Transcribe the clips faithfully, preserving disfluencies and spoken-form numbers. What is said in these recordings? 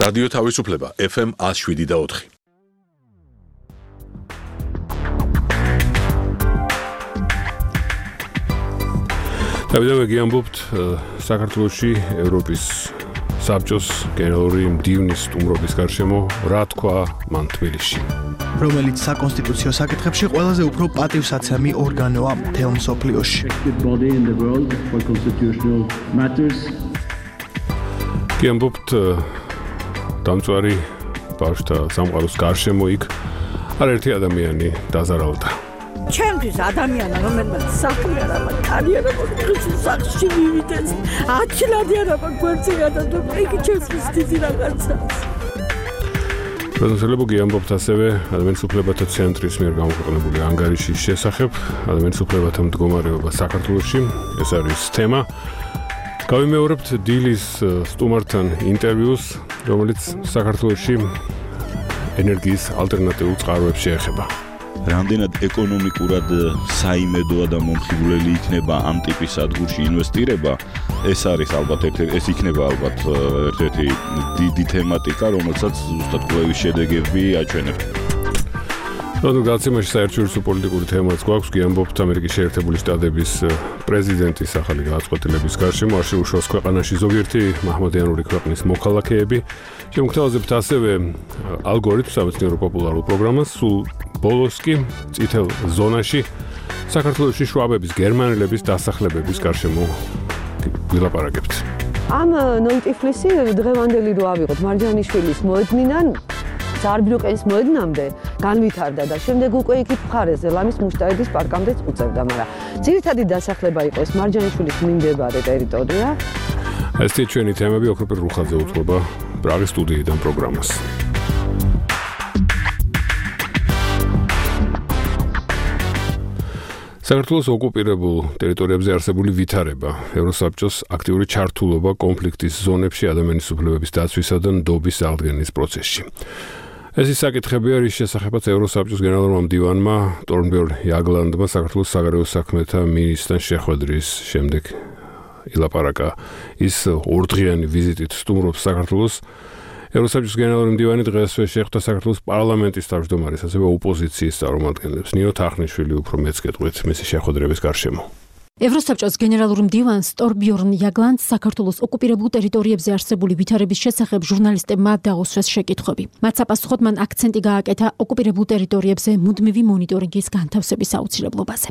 რადიო თავისუფლება ეფ ემ one oh seven და four. დავიდოვე გიამბობთ საქართველოში ევროპის საბჭოს გენერალური მდივნის სტუმრობის გარშემო რა თქვა მან თბილისში. რომელიც საკონსტიტუციო საკითხებში ყველაზე უფრო პატივსაცემი ორგანოა მთელ მსოფლიოში. გიამბობთ დამწვარი ბავშვთა სამყაროს გარშემო იქ არაერთი ადამიანი დაზარალდა. ჩემთვის ადამიანი რომელმაც საქმე არ აქვს, კარიერა აქვს, სახში მივიდეს, ათლადი არ აქვს გვერდზე გადადო, იგი ჩემს დიდი რაღაცა. პრეზიდენტი გიამბობთ ასევე ადამიანის უფლებათა ცენტრის მიერ გამოქვეყნებული ანგარიშის შესახებ ადამიანის უფლებათა მდგომარეობა საქართველოში. ეს არის თემა. გავიმეორებთ დილის სტუმართან ინტერვიუს, რომელიც საქართველოში ენერგიის ალტერნატიულ წყაროებს შეეხება. რამდენად ეკონომიკურად საიმედოა და მომხიბვლელი იქნება ამ ტიპის სადგურში ინვესტირება, ეს არის ალბათ ეს იქნება ალბათ ერთ-ერთი დიდი თემატიკა, რომელსაც ზუსტად კვლევის შედეგები აჩვენებ. რადგან გაცემაში საერთაშორისო პოლიტიკური თემაც გვაქვს, გიამბობთ ამერიკის შეერთებული შტატების პრეზიდენტის ახალი გადაწყვეტილების გარშემო არ შეუშვას ქვეყანაში ზოგიერთი მაჰმადიანური ქვეყნის მოქალაქეები. შემოგთავაზებთ ასევე ალგორითმ სამეცნიერო პოპულარულ პროგრამას, სულ ბოლოს კი წითელ ზონაში საქართველოში შვაბების, გერმანელების დასახლებების გარშემო ვილაპარაკებთ. ამ ნოიტიფლისი დღევანდელი რო ავიღოთ მარჯანიშვილის მოედნიდან ზარბიროკენის მოედნამდე განვითარდა და შემდეგ უკვე იქით მხარეზე ლამის მუშტაედის პარკამდეც უწევდა, მაგრამ ძირითადი დასახლება იყო ეს მარჯანიშვილის მიმდებარე ტერიტორია. ესეთი ჩვენი თემები ოქროპირ რუხაძე უძღვება პრაღის სტუდიიდან პროგრამას. საქართველოს ოკუპირებულ ტერიტორიებზე არსებული ვითარება, ევროსაბჭოს აქტიური ჩართულობა კონფლიქტის ზონებში ადამიანის უფლებების დაცვისა და ნდობის აღდგენის პროცესში. ეს ის საკითხები არის შესახებაც ევროსაბჭოს გენერალურმა მდივანმა ტორნბიორნ იაგლანდმა საქართველოს საგარეო საქმეთა მინისტრთან შეხვედრის შემდეგ ილაპარაკა. ის ორდღიანი ვიზიტით სტუმრობს საქართველოს. ევროსაბჭოს გენერალური მდივანი დღესვე შეხვდა საქართველოს პარლამენტის თავმჯდომარეს, ასევე ოპოზიციის წარმომადგენლებს. ნინო თახნიშვილი უფრო მეც გეტყვით მისი შეხვედრების გარშემო. ევროსაბჭოს გენერალურ მდივანს ტორნბიორნ იაგლანდს საქართველოს ოკუპირებულ ტერიტორიებზე არსებული ვითარების შესახებ ჟურნალისტებმა დაუსვეს შეკითხვები. მათ საპასუხოდ მან აქცენტი გააკეთა ოკუპირებულ ტერიტორიებზე მუდმივი მონიტორინგის განთავსების აუცილებლობაზე.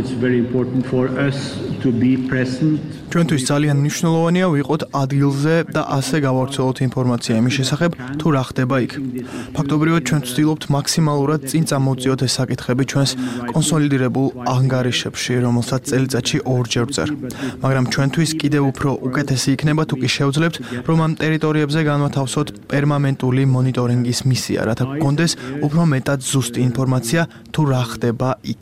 ჩვენთვის ძალიან მნიშვნელოვანია ვიყოთ ადგილზე და ასე გავავრცელოთ ინფორმაცია იმის შესახებ, თუ რა ხდება იქ. ფაქტობრივად ჩვენ ვცდილობთ მაქსიმალურად წინ წამოვწიოთ ეს საკითხები ჩვენს კონსოლიდირებულ ანგარიშებში, რომელსაც წელიწადში ორჯერ ვწერ. მაგრამ ჩვენთვის კიდევ უფრო უკეთესი იქნება თუ კი შევძლებთ, რომ ამ ტერიტორიებზე განვათავსოთ პერმანენტული მონიტორინგის მისია, რათა გქონდეს უფრო მეტად ზუსტი ინფორმაცია თუ რა ხდება იქ.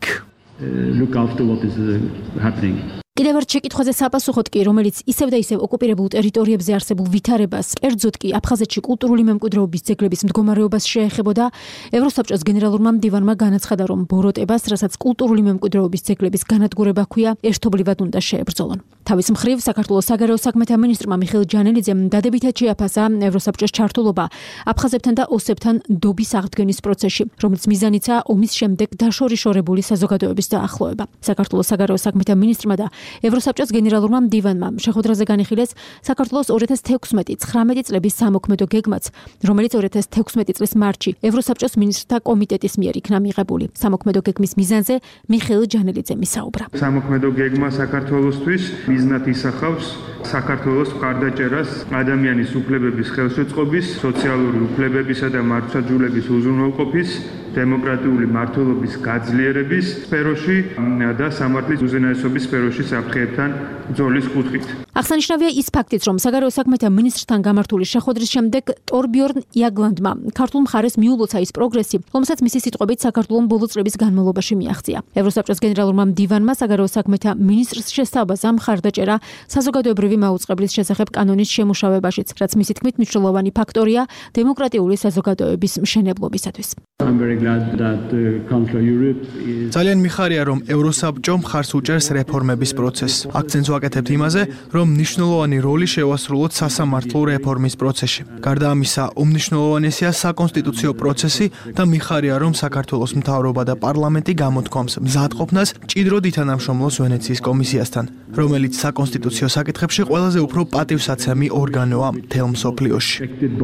კიდევ ერთ შეკითხვაზე საპასუხოდ კი, რომელიც ისევ და ისევ ოკუპირებულ ტერიტორიებზე არსებულ ვითარებას, კერძოდ კი აფხაზეთში კულტურული მემკვიდრეობის ძეგლების მდგომარეობას შეეხებოდა, ევროსაბჭოს გენერალურმა მდივანმა განაცხადა, რომ ბოროტებას, რასაც კულტურული მემკვიდრეობის ძეგლების განადგურება ჰქვია, ერთობლივად უნდა შეებრძოლონ. თავის მხრივ, საქართველოს საგარეო საქმეთა მინისტრმა მიხეილ ჯანელიძემ დადებითად შეაფასა ევროსაბჭოს ჩართულობა აფხაზებთან და ოსებთან ნდობის აღდგენის პროცესში, რომელიც მიზანიცაა ომის შემდეგ დაშორიშორებული საზოგადოების დაახლოება. საქართველოს საგარეო საქმეთა მინისტრმა და ევროსაბჭოს გენერალურმა მდივანმა შეხვედრაზე განიხილეს საქართველოს ორი ათას თექვსმეტი ცხრამეტი წლების სამოქმედო გეგმაც, რომელიც ორი ათას თექვსმეტი წლის მარტში ევროსაბჭოს მინისტრთა კომიტეტის მიერ იქნა მიღებული. სამოქმედო გეგმის მიზანზე მიხეილ ჯანელიძემ ისაუბრა. სამოქმედო გეგმა საქართველოსთვის მიზნად ისახავს საქართველოს მხარდაჭერას ადამიანის უფლებების ხელშეწყობის, სოციალური უფლებებისა და მართლმსაჯულების უზრუნველყოფის, დემოკრატიული მმართველობის გაძლიერების სფეროში და სამართლის უზენაესობის სფეროში საფრთხეებთან ბრძოლის კუთხით. აღსანიშნავია ის ფაქტიც, რომ საგარეო საქმეთა მინისტრთან გამართული შეხვედრის შემდეგ ტორნბიორნ იაგლანდმა ქართულ მხარეს მიულოცა ის პროგრესი, რომელსაც მისი სიტყვებით საქართველოს ბოლო წლების განმავლობაში მიაღწია. ევროსაბჭოს გენერალურმა მდივანმა საგარეო საქმეთა მინისტრს შესთავაზა მხარდაჭერა საზოგადოებრივი პირველი მაუწყებლის შესახებ კანონის შემუშავებაშიც, რაც მისი თქმით მნიშვნელოვანი ფაქტორია დემოკრატიული საზოგადოების მშენებლობისათვის. ძალიან მიხარია, რომ ევროსაბჭო მხარს უჭერს რეფორმების პროცესს. აქცენტს ვაკეთებთ იმაზე, რომ მნიშვნელოვანი როლი შევასრულოთ სასამართლო რეფორმის პროცესში. გარდა ამისა, უმნიშვნელოვანესია საკონსტიტუციო პროცესი და მიხარია, რომ საქართველოს მთავრობა და პარლამენტი გამოთქვამს მზადყოფნას მჭიდროდ ითანამშრომლოს ვენეციის კომისიასთან, რომელიც საკონსტიტუციო საკითხებში ყველაზე უფრო პატივსაცემი ორგანოა მთელ მსოფლიოში.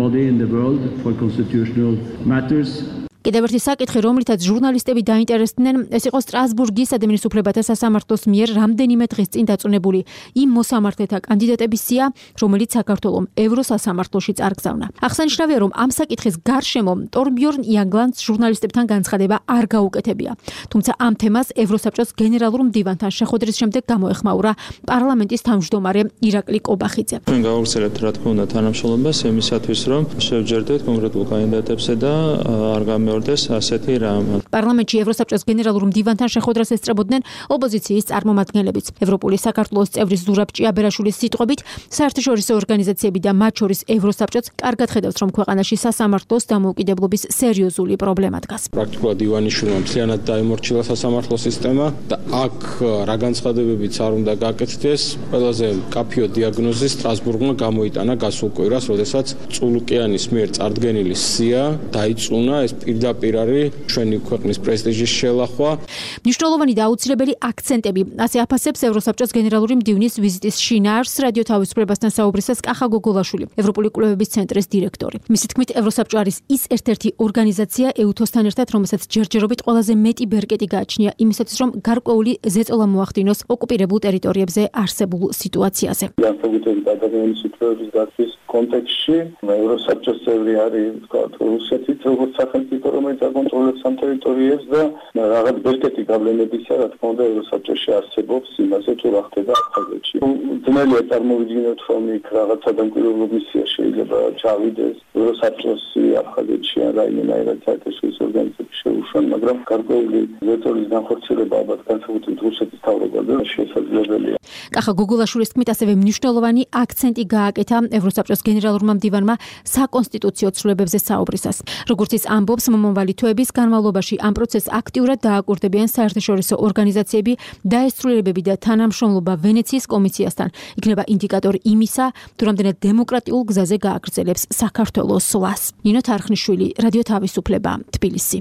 კიდევ ერთი საკითხი, რომლითაც ჟურნალისტები დაინტერესდნენ, ეს იყო სტრასბურგის ადამიანის უფლებათა სასამართლოს მიერ რამდენიმე დღის წინ დაწუნებული იმ მოსამართლეთა კანდიდატების სია, რომელიც საქართველოს ევროსასამართლოში წარგზავნა. აღსანიშნავია, რომ ამ საკითხის გარშემო ტორმბიორნ იაგლანს ჟურნალისტებთან განცხადება არ გაუკეთებია. თუმცა ამ თემას ევროსაბჭოს გენერალურ მდივანთან შეხვედრის შემდეგ გამოეხმაურა პარლამენტის თავმჯდომარე ირაკლი კობახიძე. ჩვენ გავაგრძელებთ რა თქმა უნდა თანამშრომლობას იმისათვის, რომ შევჯერდეთ კონკრეტულ კანდიდატებსა და არ გამე ასეთი რამ. პარლამენტში ევროსაბჭოს გენერალურ მდივანთან შეხვედრას ესწრებოდნენ ოპოზიციის წარმომადგენლებიც. ევროპული საქართველოს წევრის ზურაბ ჭიაბერაშვილის სიტყვებით, საერთაშორისო ორგანიზაციები და მათ შორის ევროსაბჭოც კარგად ხედავს, რომ ქვეყანაში სასამართლოს დამოუკიდებლობის სერიოზული პრობლემა დგას. პრაქტიკულად ივანიშვილმა მთლიანად დაიმორჩილა სასამართლო სისტემა და აქ რა განცხადებებიც არ უნდა გაკეთდეს, ყველაზე კაფეო დიაგნოზი სტრასბურგმა გამოიტანა გასულ კვირას, როდესაც წულუკიანის მიერ წარდგენილი სია დაიწუნა ეს პირდაპირ არის ჩვენი ქვეყნის პრესტიჟის შელახვა. მნიშვნელოვანი და აუცილებელი აქცენტები, ასე აფასებს ევროსაბჭოს გენერალური მდივნის ვიზიტის შინაარსს რადიო თავისუფლებასთან საუბრისას კახა გოგოლაშვილი, ევროპული კვლევების ცენტრის დირექტორი. მისი თქმით, ევროსაბჭო არის ის ერთ-ერთი ორგანიზაცია ეუთოსთან ერთად, რომელსაც ჯერჯერობით ყველაზე მეტი ბერკეტი გააჩნია იმისათვის, რომ გარკვეული ზეწოლა მოახდინოს ოკუპირებულ ტერიტორიებზე არსებულ სიტუაციაზე. განსაკუთრებით ადამიანის უფლებების დაცვის კონტექსტში ევროსაბჭოს წევრი არის რუსეთი, როგორც სახელმწიფო, რომელიც აკონტროლებს ამ ტერიტორიებს და რაღაც ბერკეტი გავლენებისა, რა თქმა უნდა, ევროსაბჭოში არსებობს იმაზე, თუ რა ხდება აფხაზეთში. ძნელია წარმოვიდგინოთ, რომ იქ რაღაც სადამკვირვებლო მისია შეიძლება ჩავიდეს ევროსაბჭოს აფხაზეთში ან რაიმენაირად საერთაშორისო ორგანიზაციებში შეუშვან, მაგრამ გარკვეული ზეწოლის განხორციელება ალბათ განსაკუთრებით რუსეთის თავრობაზე შესაძლებელია. კახა გოგოლაშვილის თქმით, ასევე მნიშვნელოვანი აქცენტი გააკეთა ევროსაბჭოს გენერალურმა მდივანმა საკონსტიტუციო ცვლილებებზე საუბრისას. როგორც ის ამბობს, მომავალი თვეების განმავლობაში ამ პროცესს აქტიურად დააკურდებიან საერთაშორისო ორგანიზაციები და ეს ცვლილებები და თანამშრომლობა ვენეციის კომისიასთან იქნება ინდიკატორი იმისა, თუ რამდენად დემოკრატიულ გზაზე გააგრძელებს საქართველოს სვლას. ნინო თარხნიშვილი, რადიო თავისუფლება, თბილისი.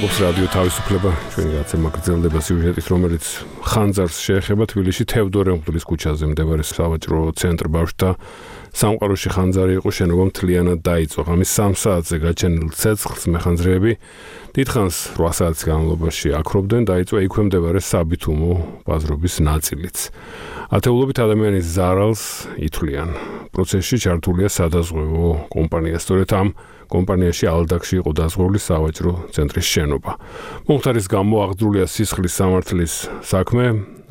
ავადმყოფს რადიო თავისუფლება ჩვენი გაცემა გრძელდება სიუჟეტით, რომელიც ხანძარს შეეხება თბილისში თევდორე მღვდლის ქუჩაზე მდებარე სავაჭრო ცენტრ ბავშვთა სამყაროში. ხანძარი იყო, შენობა მთლიანად დაიწვა. ღამის სამ საათზე გაჩენილ ცეცხლს მეხანძრეები დიდხანს რვა საათის განმავლობაში აქრობდნენ, დაიწვა იქვე მდებარე საბითუმო ბაზრობის ნაწილიც. ათეულობით ადამიანის ზარალს ითვლიან. პროცესში ჩართულია სადაზღვევო კომპანია. სწორედ ამ კომპანიაში ალდაქში იყო დაზღვეული სავაჭრო ცენტრის შენობა. მომხდარის გამო აღძრულია სისხლის სამართლის საქმე,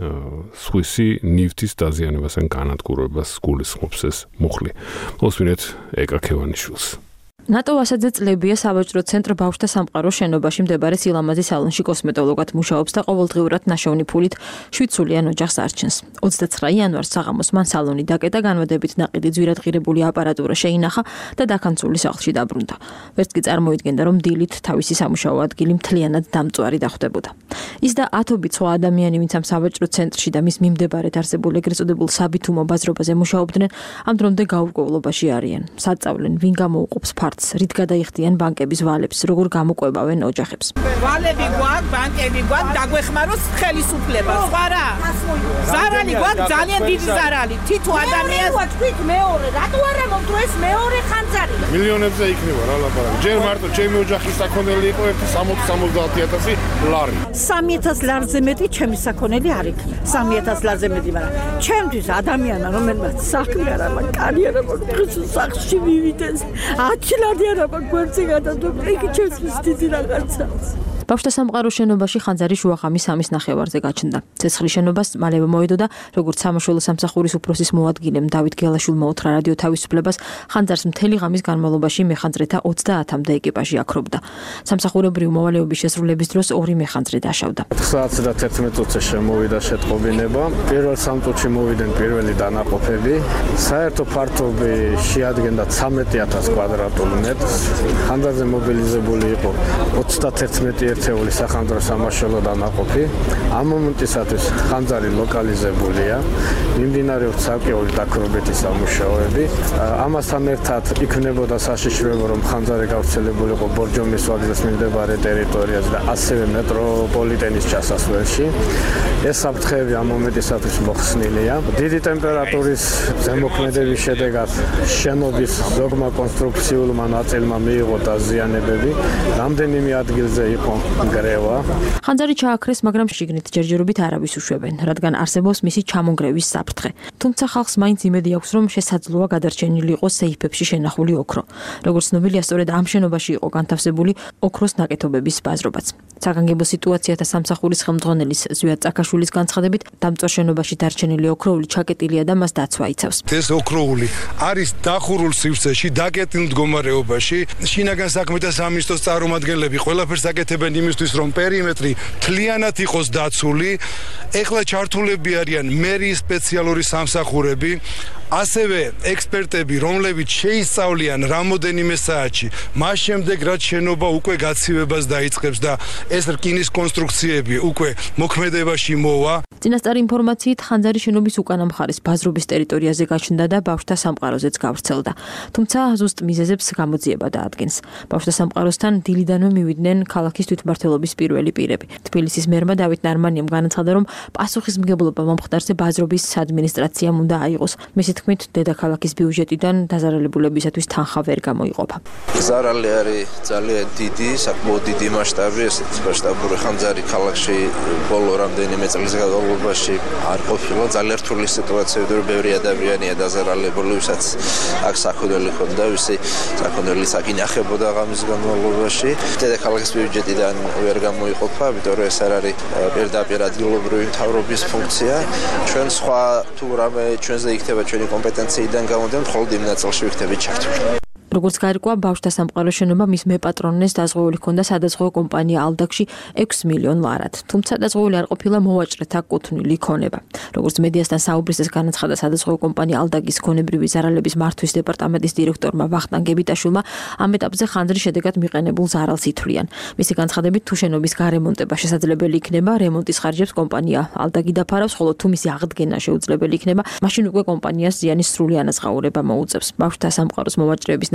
სხვისი ნივთის დაზიანებას ან განადგურებას გულისხმობს ეს მუხლი. მოსვინეთ ეკა ქევანიშვილს. ნატო ასაძე წლებია სავაჭრო ცენტრ ბავშვთა სამყაროს შენობაში მდებარე სილამაზის სალონში კოსმეტოლოგად მუშაობს და ყოველდღიურად ნაშოვნი ფულით შვიდსულიან ოჯახს არჩენს. ოცდაცხრა იანვარს საღამოს მან სალონი დაკეტა, განვადებით ნაყიდი ძვირადღირებული აპარატურა შეინახა და დაქანცული სახლში დაბრუნდა. ვერც კი წარმოიდგენდა, რომ დილით თავისი სამუშაო ადგილი მთლიანად დამწვარი დახვდებოდა. ის და ათობით სხვა ადამიანი, ვინც ამ სავაჭრო ცენტრში და მის მიმდებარედ არსებულ ეგრეთ წოდებულ საბითუმო ბაზრობაზე მუშაობდნენ, ამ დრომდე გაურკვევლობაში არიან. საწავლენ, ვინ გამოუყოფს რით გადაიხდიან ბანკების ვალებს, როგორ გამოყვებავენ ოჯახებს. ვალები გვაქვს, ბანკები გვაქვს, დაგვეხმაროს ხელისუფლება. სხვა რა? ზარალი გვაქვს, ძალიან დიდი ზარალი. თითო ადამიანს თქვით მეორე, რატო არა მომდროეს მეორე ხანძარი? მილიონებზე იქნება რა ლაპარაკი. ჯერ მარტო ჩემი ოჯახის საქონელი იყო ერთი სამოცი სამოცდაათი ათასი ლარი. სამი ათას ლარზე მეტი ჩემი საქონელი არ იქნება. სამი ათას ლარზე მეტი, მაგრამ ჩემთვის ადამიანმა, რომელმაც საქმე არა მაქვს, კარიერა მაქვს, დღეს სახლში მივიდეს. ათი ლარი არა მაქვს გვერდზე გადადო, იქ ჩემთვის დიდი რაღაცა. ბავშვთა სამყაროს შენობაში ხანძარი შუაღამის სამის ნახევარზე გაჩნდა. ცეცხლის შენობას მალევე მოედოდა, როგორც სამაშველო სამსახურის უფროსის მოადგილემ დავით გელაშვილმა უთხრა რადიო თავისუფლებას, ხანძარს მთელი ღამის განმავლობაში მეხანძრეთა ოცდაათამდე ეკიპაჟი აქრობდა. სამსახურებრივი მოვალეობის შესრულების დროს ორი მეხანძრე დაშავდა. ოთხ საათზე და თერთმეტ წუთზე შემოვიდა შეტყობინება. პირველ სამ წუთში მოვიდნენ პირველი დანაყოფები. საერთო ფართობი შეადგენდა ცამეტი ათას კვადრატული მეტრს. ხანძარზე მობილიზებული იყო ოცდათერთმეტი ერთეული სახანძრო სამაშველო დანაყოფი. ამ მომენტისათვის ხანძარი ლოკალიზებულია. მიმდინარეობს ცალკეული დაქრობითი სამუშაოები. ამასთან ერთად იქნებოდა საშიშროება, რომ ხანძარი გავრცელებულიყო ბორჯომის ვაკის მიმდებარე ტერიტორიაზე და ასევე მეტროპოლიტენის ჩასასვლელში. ეს საფრთხეები ამ მომენტისათვის მოხსნილია. დიდი ტემპერატურის ზემოქმედების შედეგად შენობის ზოგმა კონსტრუქციულმა ნაწილმა მიიღო დაზიანებები. რამდენიმე ადგილზე იყო გრევა. ხანძარი ჩააქრეს, მაგრამ შიგნით ჯერჯერობით არავის უშვებენ, რადგან არსებობს მისი ჩამონგრევის საფრთხე. თუმცა ხალხს მაინც იმედი აქვს, რომ შესაძლოა გადარჩენილი იყოს სეიფებში შენახული ოქრო. როგორც ცნობილია, სწორედ ამ შენობაში იყო განთავსებული ოქროს ნაკეთობების ბაზრობაც. საგანგებო სიტუაციათა სამსახურის ხელმძღვანელის ზვიად წაკაშვილის განცხადებით, დამწვარ შენობაში დარჩენილი ოქროული ჩაკეტილია და მას დაცვა იცავს. ეს ოქროული არის დახურულ სივრცეში, დაკეტილ მდგომარეობაში. შინაგან საქმეთა სამინისტროს წარმომადგენლები ყველაფერს აკეთებენ იმისთვის, რომ პერიმეტრი მთლიანად იყოს დაცული. ეხლა ჩართულები არიან მერიის სპეციალური სამსახურები, ასევე ექსპერტები, რომლებიც შეისწავლიან რამოდენიმე საათში. მას შემდეგ, რაც შენობა უკვე გაცივებას დაიწყებს და ეს რკინის კონსტრუქციები უკვე მოქმედებაში მოვა. წინასწარი ინფორმაციით, ხანძარი შენობის უკანა მხარის ბაზრობის ტერიტორიაზე გაჩნდა და ბავშვთა სამყაროზეც გავრცელდა. თუმცა ზუსტ მიზეზებს გამოძიება დაადგენს. ბავშვთა სამყაროსთან დილიდანვე მივიდნენ ქალაქის თვითმმართველობის პირველი პირები. თბილისის მერმა დავით ნარმანიამ განაცხადა, რომ პასუხისმგებლობა მომხდარზე ბაზრობის ადმინისტრაციამ უნდა აიღოს. მისი თქმით, დედაქალაქის ბიუჯეტიდან დაზარალებულებისათვის თანხა ვერ გამოიყოფა. ზარალი არის ძალიან დიდი, საკმაოდ დიდი მასშტაბი, ესეთი მასშტაბური ხანძარი ქალაქში ბოლო რამდენიმე წლის განმავლობაში არ ყოფილა. ძალიან რთული სიტუაციაა, რომ ბევრი ადამიანია დაზარალებული, ვისაც აქ საქონელი ჰქონდა, ვისი საქონელიც აქ ინახებოდა ღამის განმავლობაში. დედაქალაქის ბიუჯეტიდან ვერ გამოიყოფა, იმიტომ რომ ეს არ არის პირდაპირ ადგილობრივი მთავრობის ფუნქცია. ჩვენ სხვა თუ რამე ჩვენზე იქნება ჩვენი კომპეტენციიდან გამოდიან, მხოლოდ იმ ნაწილში ვიქნებით ჩართული. როგორც გარკვევა, ბავშვთა სამყაროს შენობა მის მეპატრონეს დაზღვეული ჰქონდა სადაზღვევო კომპანია ალდაქში ექვსი მილიონ ლარად. თუმცა დაზღვეული არ ყოფილა მოვაჭრეთა კუთვნილი ქონება. როგორც მედიასთან საუბრისას განაცხადა სადაზღვევო კომპანია ალდაგის ქონებრივი ზარალების მართვის დეპარტამენტის დირექტორმა ვახტანგ გებიტაშვილმა, ამ ეტაპზე ხანძრის შედეგად მიყენებულ ზარალს ითვლიან. მისი განცხადებით, თუ შენობის გარემონტება შესაძლებელი იქნება, რემონტის ხარჯებს კომპანია ალდაგი დაფარავს, ხოლო თუ მისი აღდგენა შეუძლებელი იქნება, მაშინ უკვე კომპანიას ზიანის სრული ანაზღაურება მოუწევს. ბავშვთა სამყაროს მოვაჭრეების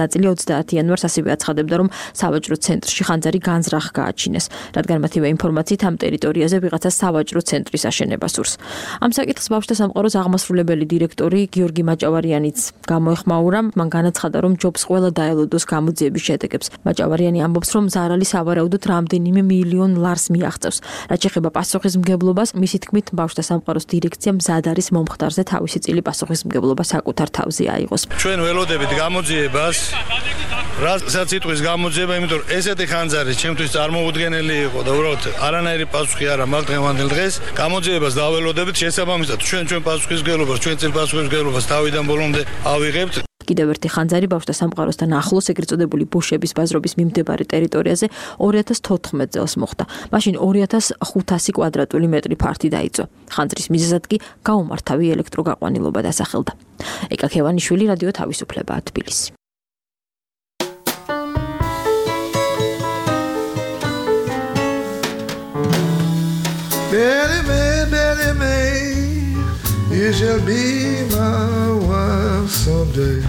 ნაწილი ოცდაათი იანვარს ასევე აცხადებდა, რომ სავაჭრო ცენტრში ხანძარი განზრახ გააჩინეს, რადგან მათივე ინფორმაციით ამ ტერიტორიაზე ვიღაცა სავაჭრო ცენტრის აშენებას სურს. ამ საკითხს ბავშვთა სამყაროს აღმასრულებელი დირექტორი გიორგი მაჭავარიანიც გამოეხმაურა, მან განაცხადა, რომ ჯობს ყველა დაელოდოს გამოძიების შედეგებს. მაჭავარიანი ამბობს, რომ ზარალი სავარაუდოდ რამდენიმე მილიონ ლარს მიაღწევს. რაც შეეხება პასუხისმგებლობას, მისი თქმით, ბავშვთა სამყაროს დირექცია მზად არის მომხდარზე თავისი წილი პასუხისმგებლობა საკუთარ თავზე აიღოს. ჩვენ ველოდებით გამოძიებას, რასაც იტყვის გამოძიება, იმიტომ რომ ესეთი ხანძარი ჩემთვის წარმოუდგენელი იყო და უბრალოდ არანაირი პასუხი არ აქვს დღევანდელ დღეს. გამოძიებას დაველოდებით, შესაბამისად ჩვენ ჩვენ პასუხისმგებლობას, ჩვენ წილ პასუხისმგებლობას თავიდან ბოლომდე ავიღებთ. კიდევ ერთი ხანძარი ბავშვთა სამყაროსთან ახლოს ეგრეთ წოდებული ბუშების ბაზრობის მიმდებარე ტერიტორიაზე ორი ათას თოთხმეტ წელს მოხდა. მაშინ ორი ათას ხუთასი კვადრატული მეტრი ფართი დაიწვა. ხანძრის მიზეზად კი გაუმართავი ელექტროგაყვანილობა დასახელდა. ეკა ქევანიშვილი, რადიო თავისუფლება, თბილისი. Betty May, Betty May, you shall be my wife someday.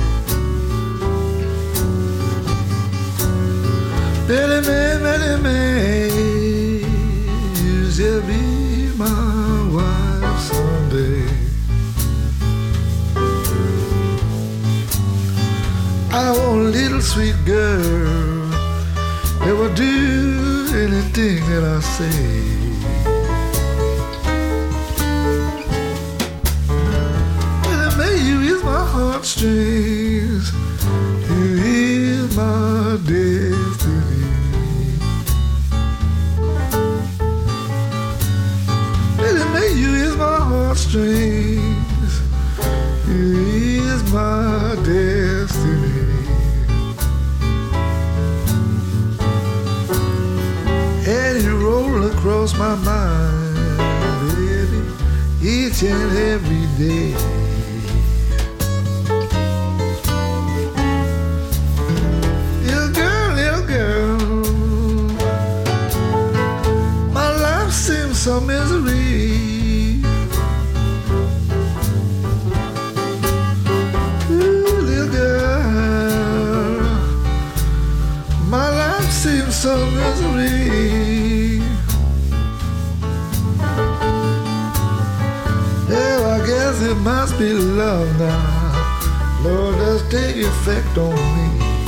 Betty May, Betty May, you shall be my wife someday. I want a little sweet girl that will do anything that I say. Heartstrings, you is my destiny. Baby, may you is my heartstrings, you is my destiny. And you roll across my mind, baby, each and every day. Some misery. Ooh, little girl, my life seems so misery. Yeah, I guess it must be love now. Lord, does take effect on me.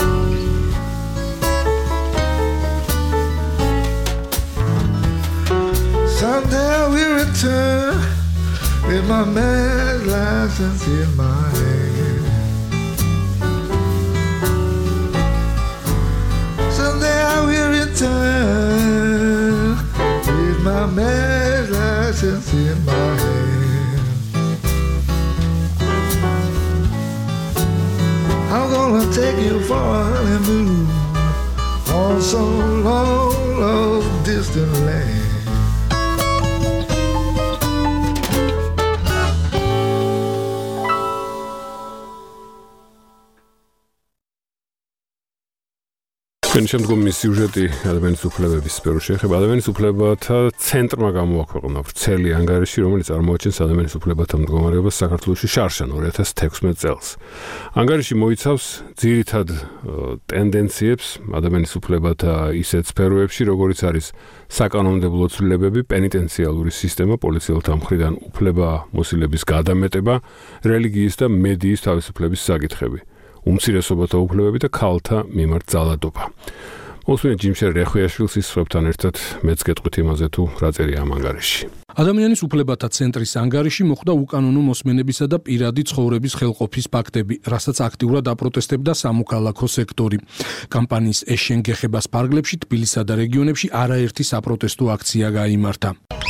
Someday we return with my marriage license in my hand. Someday I will return with my marriage license in my hand. I'm gonna take you for a honeymoon on some long, long distant land. ჩვენი შემდგომი სიუჟეტი ადამიანის უფლებების სფეროში ეხება ადამიანის უფლებათა ცენტრმა გამოაქვეყნა ვრცელი ანგარიში, რომელიც წარმოაჩენს ადამიანის უფლებათა მდგომარეობას საქართველოში შარშან ორი ათას თექვსმეტ წელს. ანგარიში მოიცავს ძირითად ტენდენციებს ადამიანის უფლებათა ისეთ სფეროებში, როგორიც არის საკანონმდებლო ცვლილებები, პენიტენციალური სისტემა, პოლიციელთა მხრიდან უფლებამოსილების გადამეტება, რელიგიის და მედიის თავისუფლების საკითხები. უმცირესობათა უფლებები და ქალთა მიმართ ძალადობა. მოსვენეთ ჯიმშერ რეხვიაშვილს ისხებთან ერთად მეც გეტყვით იმაზე თუ რა წერია ამ ანგარიში. ადამიანის უფლებათა ცენტრის ანგარიში მოხდა უკანონო მოსმენებისა და პირადი ცხოვრების ხელყოფის ფაქტები, რასაც აქტიურად აპროტესტებდა სამოქალაქო სექტორი. კამპანიის ეშენ გეხებას ფარგლებში თბილისსა და რეგიონებში არაერთი საპროტესტო აქცია გაიმართა.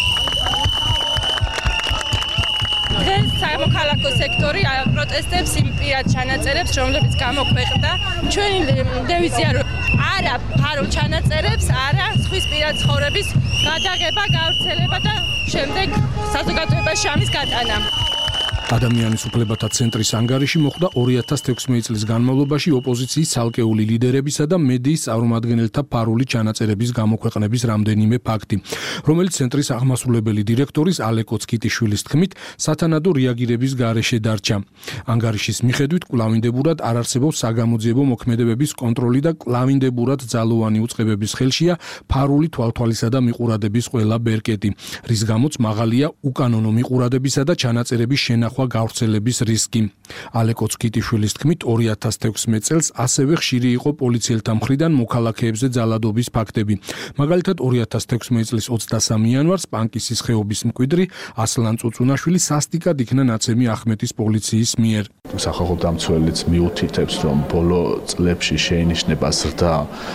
სამოქალაქო სექტორი პროტესტებს იმ პირად ჩანაწერებს, რომლებიც გამოქვეყნდა. ჩვენი დევიზია არა ფარო ჩანაწერებს, არა სხვის პირად ცხოვრების გადაღება, გავრცელება და შემდეგ საზოგადოებაში ამის გატანა. ადამიანის უფლებათა ცენტრის ანგარიში მოხდა ორი ათას თექვსმეტი წლის განმავლობაში ოპოზიციის ცალკეული ლიდერებისა და მედიის წარმომადგენელთა ფარული ჩანაწერების გამოქვეყნების რამდენიმე ფაქტი, რომელიც ცენტრის აღმასრულებელი დირექტორის ალე კოცკიტიშვილის თქმით სათანადო რეაგირების გარეშე დარჩა. ანგარიშის მიხედვით კვლავინდებურად არ არსებობს საგამოძიებო მოქმედებების კონტროლი და კვლავინდებურად ძალოვანი უწყებების ხელშია ფარული თვალთვალისა და მიყურადების ყველა ბერკეტი, რის გამოც მაღალია უკანონო მიყურადებისა და ჩანაწერების შენახვა გავრცელების რისკი. ალე კოცკიტიშვილის თქმით ორი ათას თექვსმეტ წელს ასევე ხშირი იყო პოლიციელთა მხრიდან მოქალაქეებზე ძალადობის ფაქტები. მაგალითად ორი ათას თექვსმეტ წლის ოცდასამი იანვარს პანკისის ხეობის მკვიდრი ასლან წუწუნაშვილი სასტიკად იქნა ნაცემი ახმეტის პოლიციის მიერ. სახალხო დამცველიც მიუთითებს, რომ ბოლო წლებში შეინიშნება ზრდა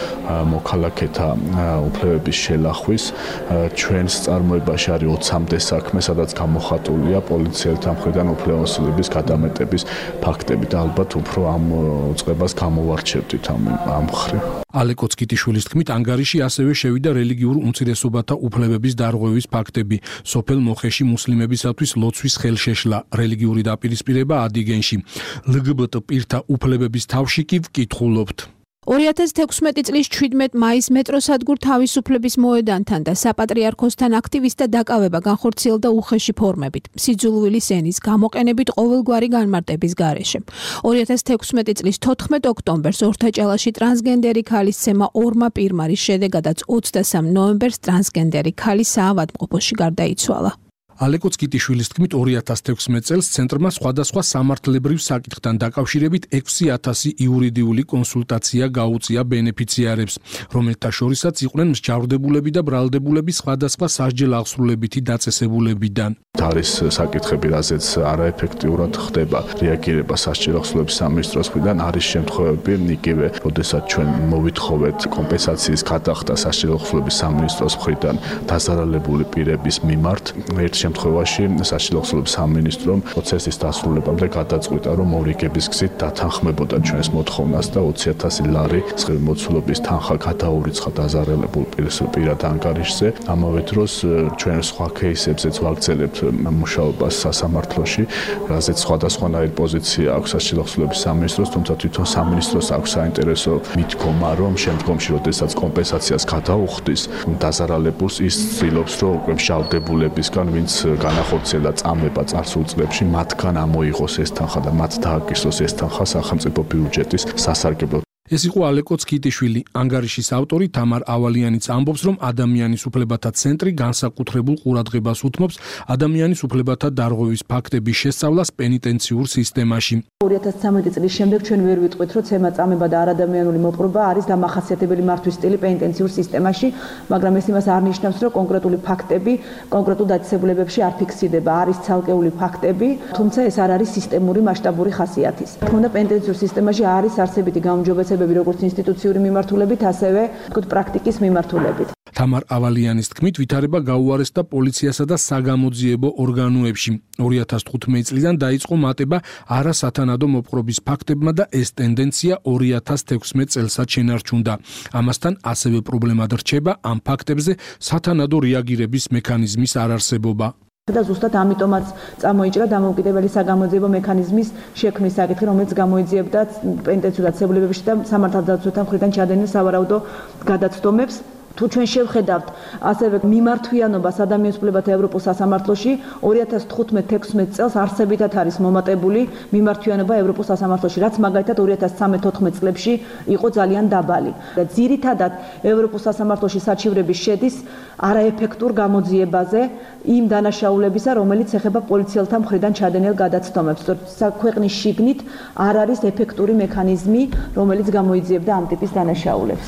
მოქალაქეთა უფლებების შელახვის. ჩვენს წარმოებაში არის ოცამდე საქმე, სადაც გამოხატულია პოლიციელთა მხრიდან უფლებამოსილების გადამეტების ფაქტები და ალბათ უფრო ამ უწყებას გამოვარჩევდით ამ ამ მხრივ. ალე კოცკიტიშვილის თქმით ანგარიში ასევე შევიდა რელიგიურ უმცირესობათა უფლებების დარღვევის ფაქტები, სოფელ მოხეში მუსლიმებისათვის ლოცვის ხელშეშლა, რელიგიური დაპირისპირება ადიგენში, ლგბტ პირთა უფლებების თავში კი ვკითხულობთ. ორი ათას თექვსმეტი წლის შვიდმეტ მაისს მეტროსადგურ თავისუფლების მოედანთან და საპატრიარქოსთან აქტივისტთა დაკავება განხორციელდა უხეში ფორმებით, სიძულვილის ენის გამოყენებით ყოველგვარი განმარტების გარეშე. ორი ათას თექვსმეტი წლის თოთხმეტ ოქტომბერს ორთაჭალაში ტრანსგენდერი ქალის ცემა ორმა პირმა, რის შედეგადაც ოცდასამ ნოემბერს ტრანსგენდერი ქალი საავადმყოფოში გარდაიცვალა. ალე კოცკიტიშვილის თქმით ორი ათას თექვსმეტ წელს ცენტრმა სხვადასხვა სამართლებრივ საკითხთან დაკავშირებით ექვსი ათასი იურიდიული კონსულტაცია გაუწია ბენეფიციარებს, რომელთა შორისაც იყვნენ მსჯავრდებულები და ბრალდებულები სხვადასხვა სასჯელ აღსრულებითი დაწესებულებიდან. არის საკითხები, რაზეც არაეფექტიურად ხდება რეაგირება სასჯელ აღსრულების სამინისტროს მხრიდან, არის შემთხვევები, იგივე, როდესაც ჩვენ მოვითხოვეთ კომპენსაციის გადახდა სასჯელ აღსრულების სამინისტროს მხრიდან დაზარალებული პირების მიმართ, ერთ შემთხვევაში სასჯელ აღსრულების სამინისტრომ პროცესის დასრულებამდე გადაწყვიტა, რომ მორიგების გზით დათანხმებოდა ჩვენს მოთხოვნას და ოცი ათასი ლარი წყვილმოცულობის თანხა გადაურიცხა დაზარალებულ პირად ანგარიშზე. ამავე დროს ჩვენ სხვა кейსებზეც ვაგრძელებთ მუშაობას სასამართლოში, რაზეც სხვადასხვანაირი პოზიცია აქვს სასჯელ აღსრულების სამინისტროს, თუმცა თვითონ სამინისტროს აქვს საინტერესო მიდგომა, რომ შემდგომში, როდესაც კომპენსაციას გადაუხდის დაზარალებულს, ის ცდილობს, რომ უკვე მშავდებულებისგან, ვინც განახორციელა წამება წარსულ წლებში, მათგან ამოიღოს ეს თანხა და მათ დააკისროს ეს თანხა სახელმწიფო ბიუჯეტის სასარგებლოდ. ეს იყო ალე კოცკიტიშვილი. ანგარიშის ავტორი თამარ ავალიანიც ამბობს, რომ ადამიანის უფლებათა ცენტრი განსაკუთრებულ ყურადღებას უთმობს ადამიანის უფლებათა დარღვევის ფაქტების შესწავლას პენიტენციურ სისტემაში. ორი ათას ცხრამეტი წლის შემდეგ ჩვენ ვერ ვიტყვით, რომ ცემა წამება და არადამიანური მოპყრობა არის დამახასიათებელი მართვის სტილი პენიტენციურ სისტემაში, მაგრამ ეს იმას არ ნიშნავს, რომ კონკრეტული ფაქტები კონკრეტულ დაწესებულებებში არ ფიქსირდება, არის ცალკეული ფაქტები, თუმცა ეს არ არის სისტემური მასშტაბური ხასიათის. თქმა უნდა, პენიტენციურ სისტემაში არის არსებითი გაუმჯობესებები როგორც ინსტიტუციური მიმართულებით, ასევე თქო პრაქტიკის მიმართულებით. თამარ ავალიანის თქმით, ვითარება გაუარესდა პოლიციასა და საგამოძიებო ორგანოებში. ორი ათას თხუთმეტი წლიდან დაიწყო მატება არასათანადო მოპყრობის ფაქტებმა და ეს ტენდენცია ორი ათას თექვსმეტ წელსაც შენარჩუნდა. ამასთან ასევე პრობლემად რჩება ამ ფაქტებზე სათანადო რეაგირების მექანიზმის არარსებობა. და ზუსტად ამიტომაც წამოიჭრა დამოუკიდებელი საგამოძიებო მექანიზმის შექმნის საკითხი, რომელიც გამოიძიებდა პენიტენციურ დაწესებულებებში და სამართალდაცვათა მხრიდან ჩადენილ სავარაუდო გადაცდომებს. თუ ჩვენ შევხედავთ ასევე მიმართვიანობას ადამიანის უფლებათა ევროპულ სასამართლოში, ორი ათას თხუთმეტ თექვსმეტ წელს არსებითად არის მომატებული მიმართვიანობა ევროპულ სასამართლოში, რაც მაგალითად ორი ათას ცხრამეტ თოთხმეტ წლებში იყო ძალიან დაბალი. და ძირითადად ევროპულ სასამართლოში საჩივრები შედის არაეფექტურ გამოძიებაზე იმ დანაშაულებისა, რომელიც ეხება პოლიციელთა მხრიდან ჩადენილ გადაცდომებს. საქვეყნის შიგნით არ არის ეფექტური მექანიზმი, რომელიც გამოიძიებდა ამ ტიპის დანაშაულებს.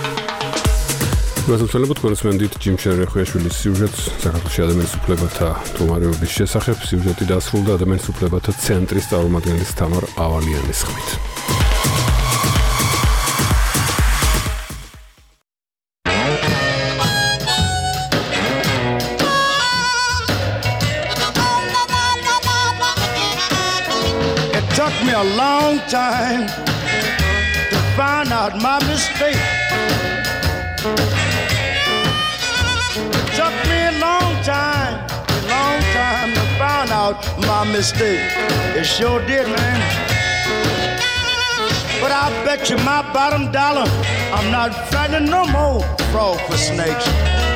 გასაცნობთ კორესპონდენტ ჯიმ შერეხუაშვილის სიუჟეტს საქართველოს ადამიანის უფლებათა მდგომარეობის შესახებ. სიუჟეტი დასრულდა ადამიანის უფლებათა ცენტრის წარმომადგენლის თამარ ავალიანის ხმით. It took me a long time to find out my mistake. It took me a long time, a long time to find out about my mistake. It sure did, man. But I bet you my bottom dollar I'm not fighting no more frog for snakes.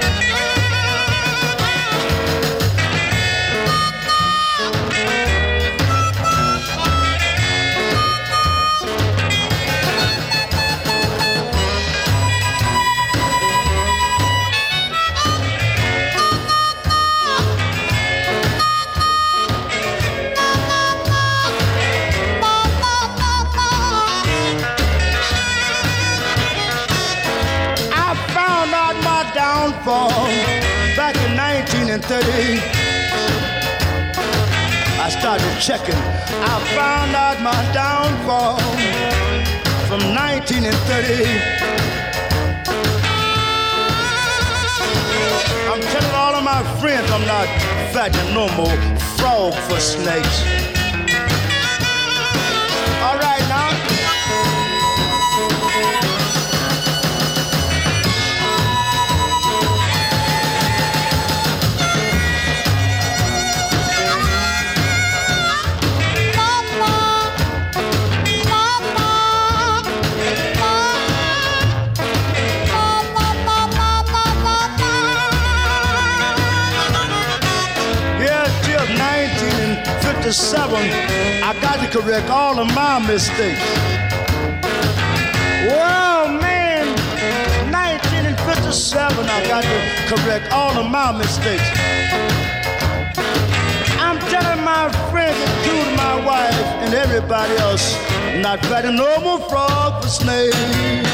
Back in nineteen thirty, I started checking. I found out my downfall from nineteen thirty. I'm telling all of my friends I'm not fighting no more frog for snakes. All right now. Seven, I got to correct all of my mistakes. Well, man, nineteen fifty-seven, I got to correct all of my mistakes. I'm telling my friends, including my wife and everybody else, not fighting no more frog for snakes.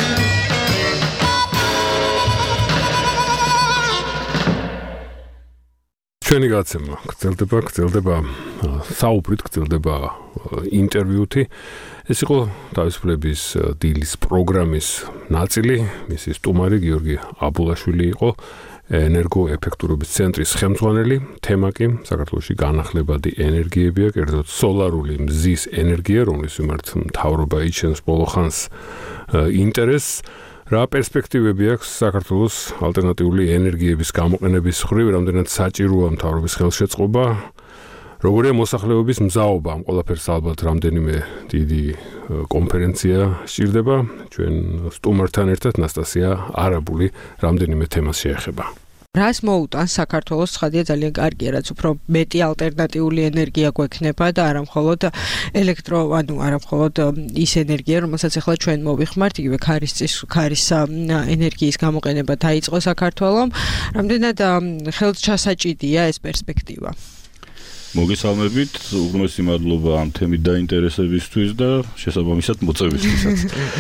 ჩვენი გაცემა გრძელდება, გრძელდება საუბრით, გრძელდება ინტერვიუთი. ეს იყო თავისუფლების დილის პროგრამის ნაწილი. მისი სტუმარი გიორგი აბულაშვილი იყო, ენერგოეფექტურობის ცენტრის ხელმძღვანელი. თემა კი საქართველოში განახლებადი ენერგიებია, კერძოდ სოლარული მზის ენერგია, რომლის მიმართ მთავრობა იჩენს ბოლოხანს ინტერესს. რა პერსპექტივები აქვს საქართველოს ალტერნატიული ენერგიების გამოყენების მხრივ, რამდენად საჭიროა მთავრობის ხელშეწყობა, როგორია მოსახლეობის მზაობა, ამ ყველაფერს ალბათ რამდენიმე დიდი კონფერენცია სჭირდება. ჩვენ სტუმართან ერთად ნასტასია არაბული რამდენიმე თემას შეეხება. რას მოუტანს საქართველოს ცხადია ძალიან კარგია, რაც უფრო მეტი ალტერნატიული ენერგია გვექნება და არა მხოლოდ ელექტრო, ანუ არა მხოლოდ ის ენერგია, რომელსაც ახლა ჩვენ მოვიხმართ, იგივე ქარისწის ქარის ენერგიის გამოყენება დაიწყო საქართველოს. რამდენად ხელჩასაჭიდია ეს პერსპექტივა? მოგესალმებით, უღრმესი მადლობა ამ თემით დაინტერესებისთვის და შესაბამისად მოწვევისთვისაც.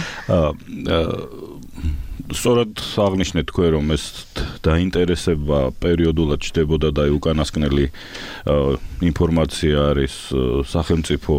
სწორად აღნიშნეთ თქვენ, რომ ეს დაინტერესება პერიოდულად ჩდებოდა და უკანასკნელი ინფორმაცია არის სახელმწიფო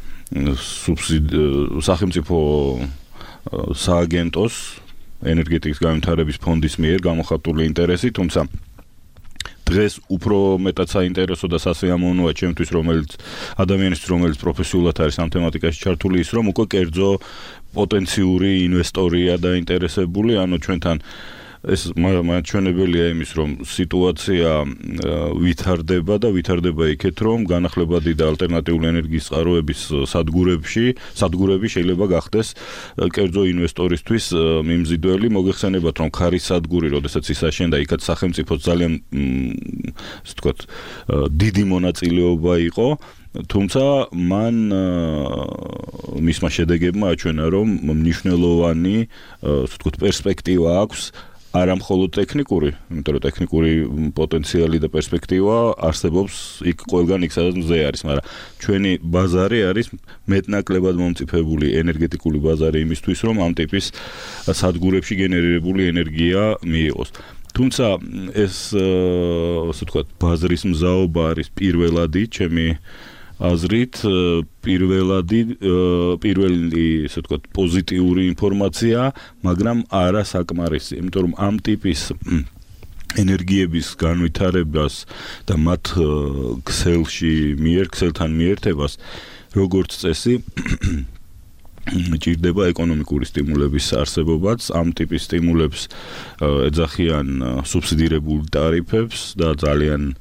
სახელმწიფო სააგენტოს ენერგეტიკის განვითარების ფონდის მიერ გამოხატული ინტერესი, თუმცა დღეს უფრო მეტად საინტერესო და სასიამოვნოა ჩემთვის, რომელიც ადამიანისთვის, რომელიც პროფესიულად არის ამ თემატიკაში ჩართული, ის რომ უკვე კერძო პოტენციური ინვესტორია დაინტერესებული, ანუ ჩვენთან ეს მაჩვენებელია იმის, რომ სიტუაცია ვითარდება და ვითარდება იქეთ, რომ განახლებადი და ალტერნატიული ენერგიის წყაროების სადგურებში, სადგურები შეიძლება გახდეს კერძო ინვესტორისთვის მიმზიდველი. მოგეხსენებათ, რომ ქარის სადგური, როდესაც ის აშენდა, იქაც სახელმწიფოს ძალიან ასე ვთქვათ, დიდი მონაწილეობა იყო. თუმცა მან მისმა შედეგებმა აჩვენა, რომ მნიშვნელოვანი ასე ვთქვათ პერსპექტივა აქვს არა მხოლოდ ტექნიკური, იმიტომ რომ ტექნიკური პოტენციალი და პერსპექტივა არსებობს იქ ყველგან იქ სადაც მზე არის, მაგრამ ჩვენი ბაზარი არის მეტნაკლებად მომწიფებული ენერგეტიკული ბაზარი იმისთვის, რომ ამ ტიპის სადგურებში გენერირებული ენერგია მიიღოს. თუმცა ეს ასე ვთქვათ ბაზრის მზაობა არის პირველადი ჩემი აზრით პირველადი პირველი ასე ვთქვათ პოზიტიური ინფორმაცია, მაგრამ არა საკმარისი, იმიტომ რომ ამ ტიპის ენერგიების განვითარებას და მათ ქსელში მიერ ქსელთან მიერთებას როგორც წესი ჭირდება ეკონომიკური სტიმულების არსებობაც. ამ ტიპის სტიმულებს ეძახიან სუბსიდირებულ ტარიფებს და ძალიან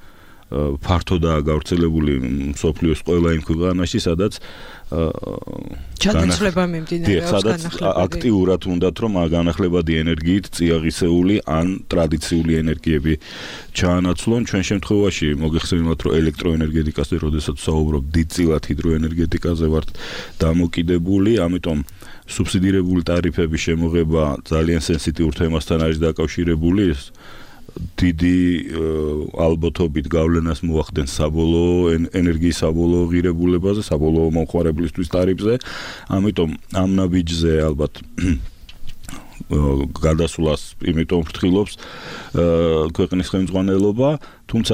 ფართოდაა გავრცელებული მსოფლიოს ყველა იმ ქვეყანაში, სადაც ჩანაცვლება მიმდინარეობს, სადაც აქტიურად უნდათ რომ განახლებადი ენერგიით წიაღისეული ან ტრადიციული ენერგიები ჩაანაცვლონ. ჩვენ შემთხვევაში მოგეხსენებათ, რომ ელექტროენერგეტიკაზე, როდესაც საუბრობ, დიდწილად ჰიდროენერგეტიკაზე ვართ დამოკიდებული, ამიტომ სუბსიდირებული ტარიფების შემოღება ძალიან სენსიტიურ თემასთან არის დაკავშირებული. დიდი ალბათობით გავლენას მოახდენს საბოლოო ენერგიის საბოლოო ღირებულებაზე, საბოლოო მომხმარებლისთვის ტარიფზე. ამიტომ ამ ნაბიჯზე ალბათ გადასვლას იმიტომ ფრთხილობს ქვეყნის ხელმძღვანელობა, თუმცა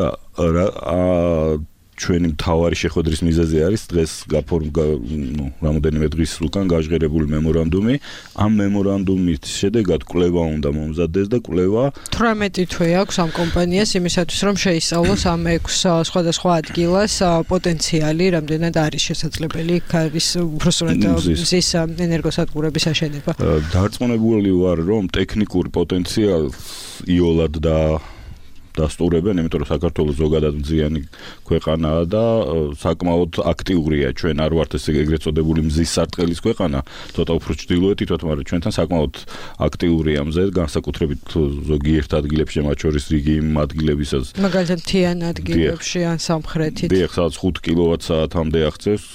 ჩვენი მთავარი შეხვედრის მიზეზი არის დღეს გაფორმ ნუ რამოდენიმე დღის უკან გაჟღერებული მემორანდუმი. ამ მემორანდუმის შედეგად კვლევა უნდა მომზადდეს და კვლევა თვრამეტი თვე აქვს ამ კომპანიას იმისათვის რომ შეისწავლოს ამ ექვს სხვადასხვა ადგილას პოტენციალი, რამდენად არის შესაძლებელი ქარის უბრალოდ მზის ენერგოსადგურების აშენება. დარწმუნებული ვარ, რომ ტექნიკურ პოტენციალს იოლად და დასტურებენ, იმიტომ რომ საქართველოს ზოგადად მზიანი ქვეყანაა და საკმაოდ აქტიურია. ჩვენ არ ვართ ესე ეგრეთ წოდებული მზის სარტყელის ქვეყანა, ცოტა უფრო ჩრდილოეთით ვართ, მაგრამ ჩვენთან საკმაოდ აქტიურია მზე, განსაკუთრებით ზოგიერთ ადგილებში, მათ შორის რიგი იმ ადგილებისაც მაგალითად მთიან ადგილებში ან სამხრეთით. დიახ, სადაც ხუთ კილოვატსაათამდე აღწევს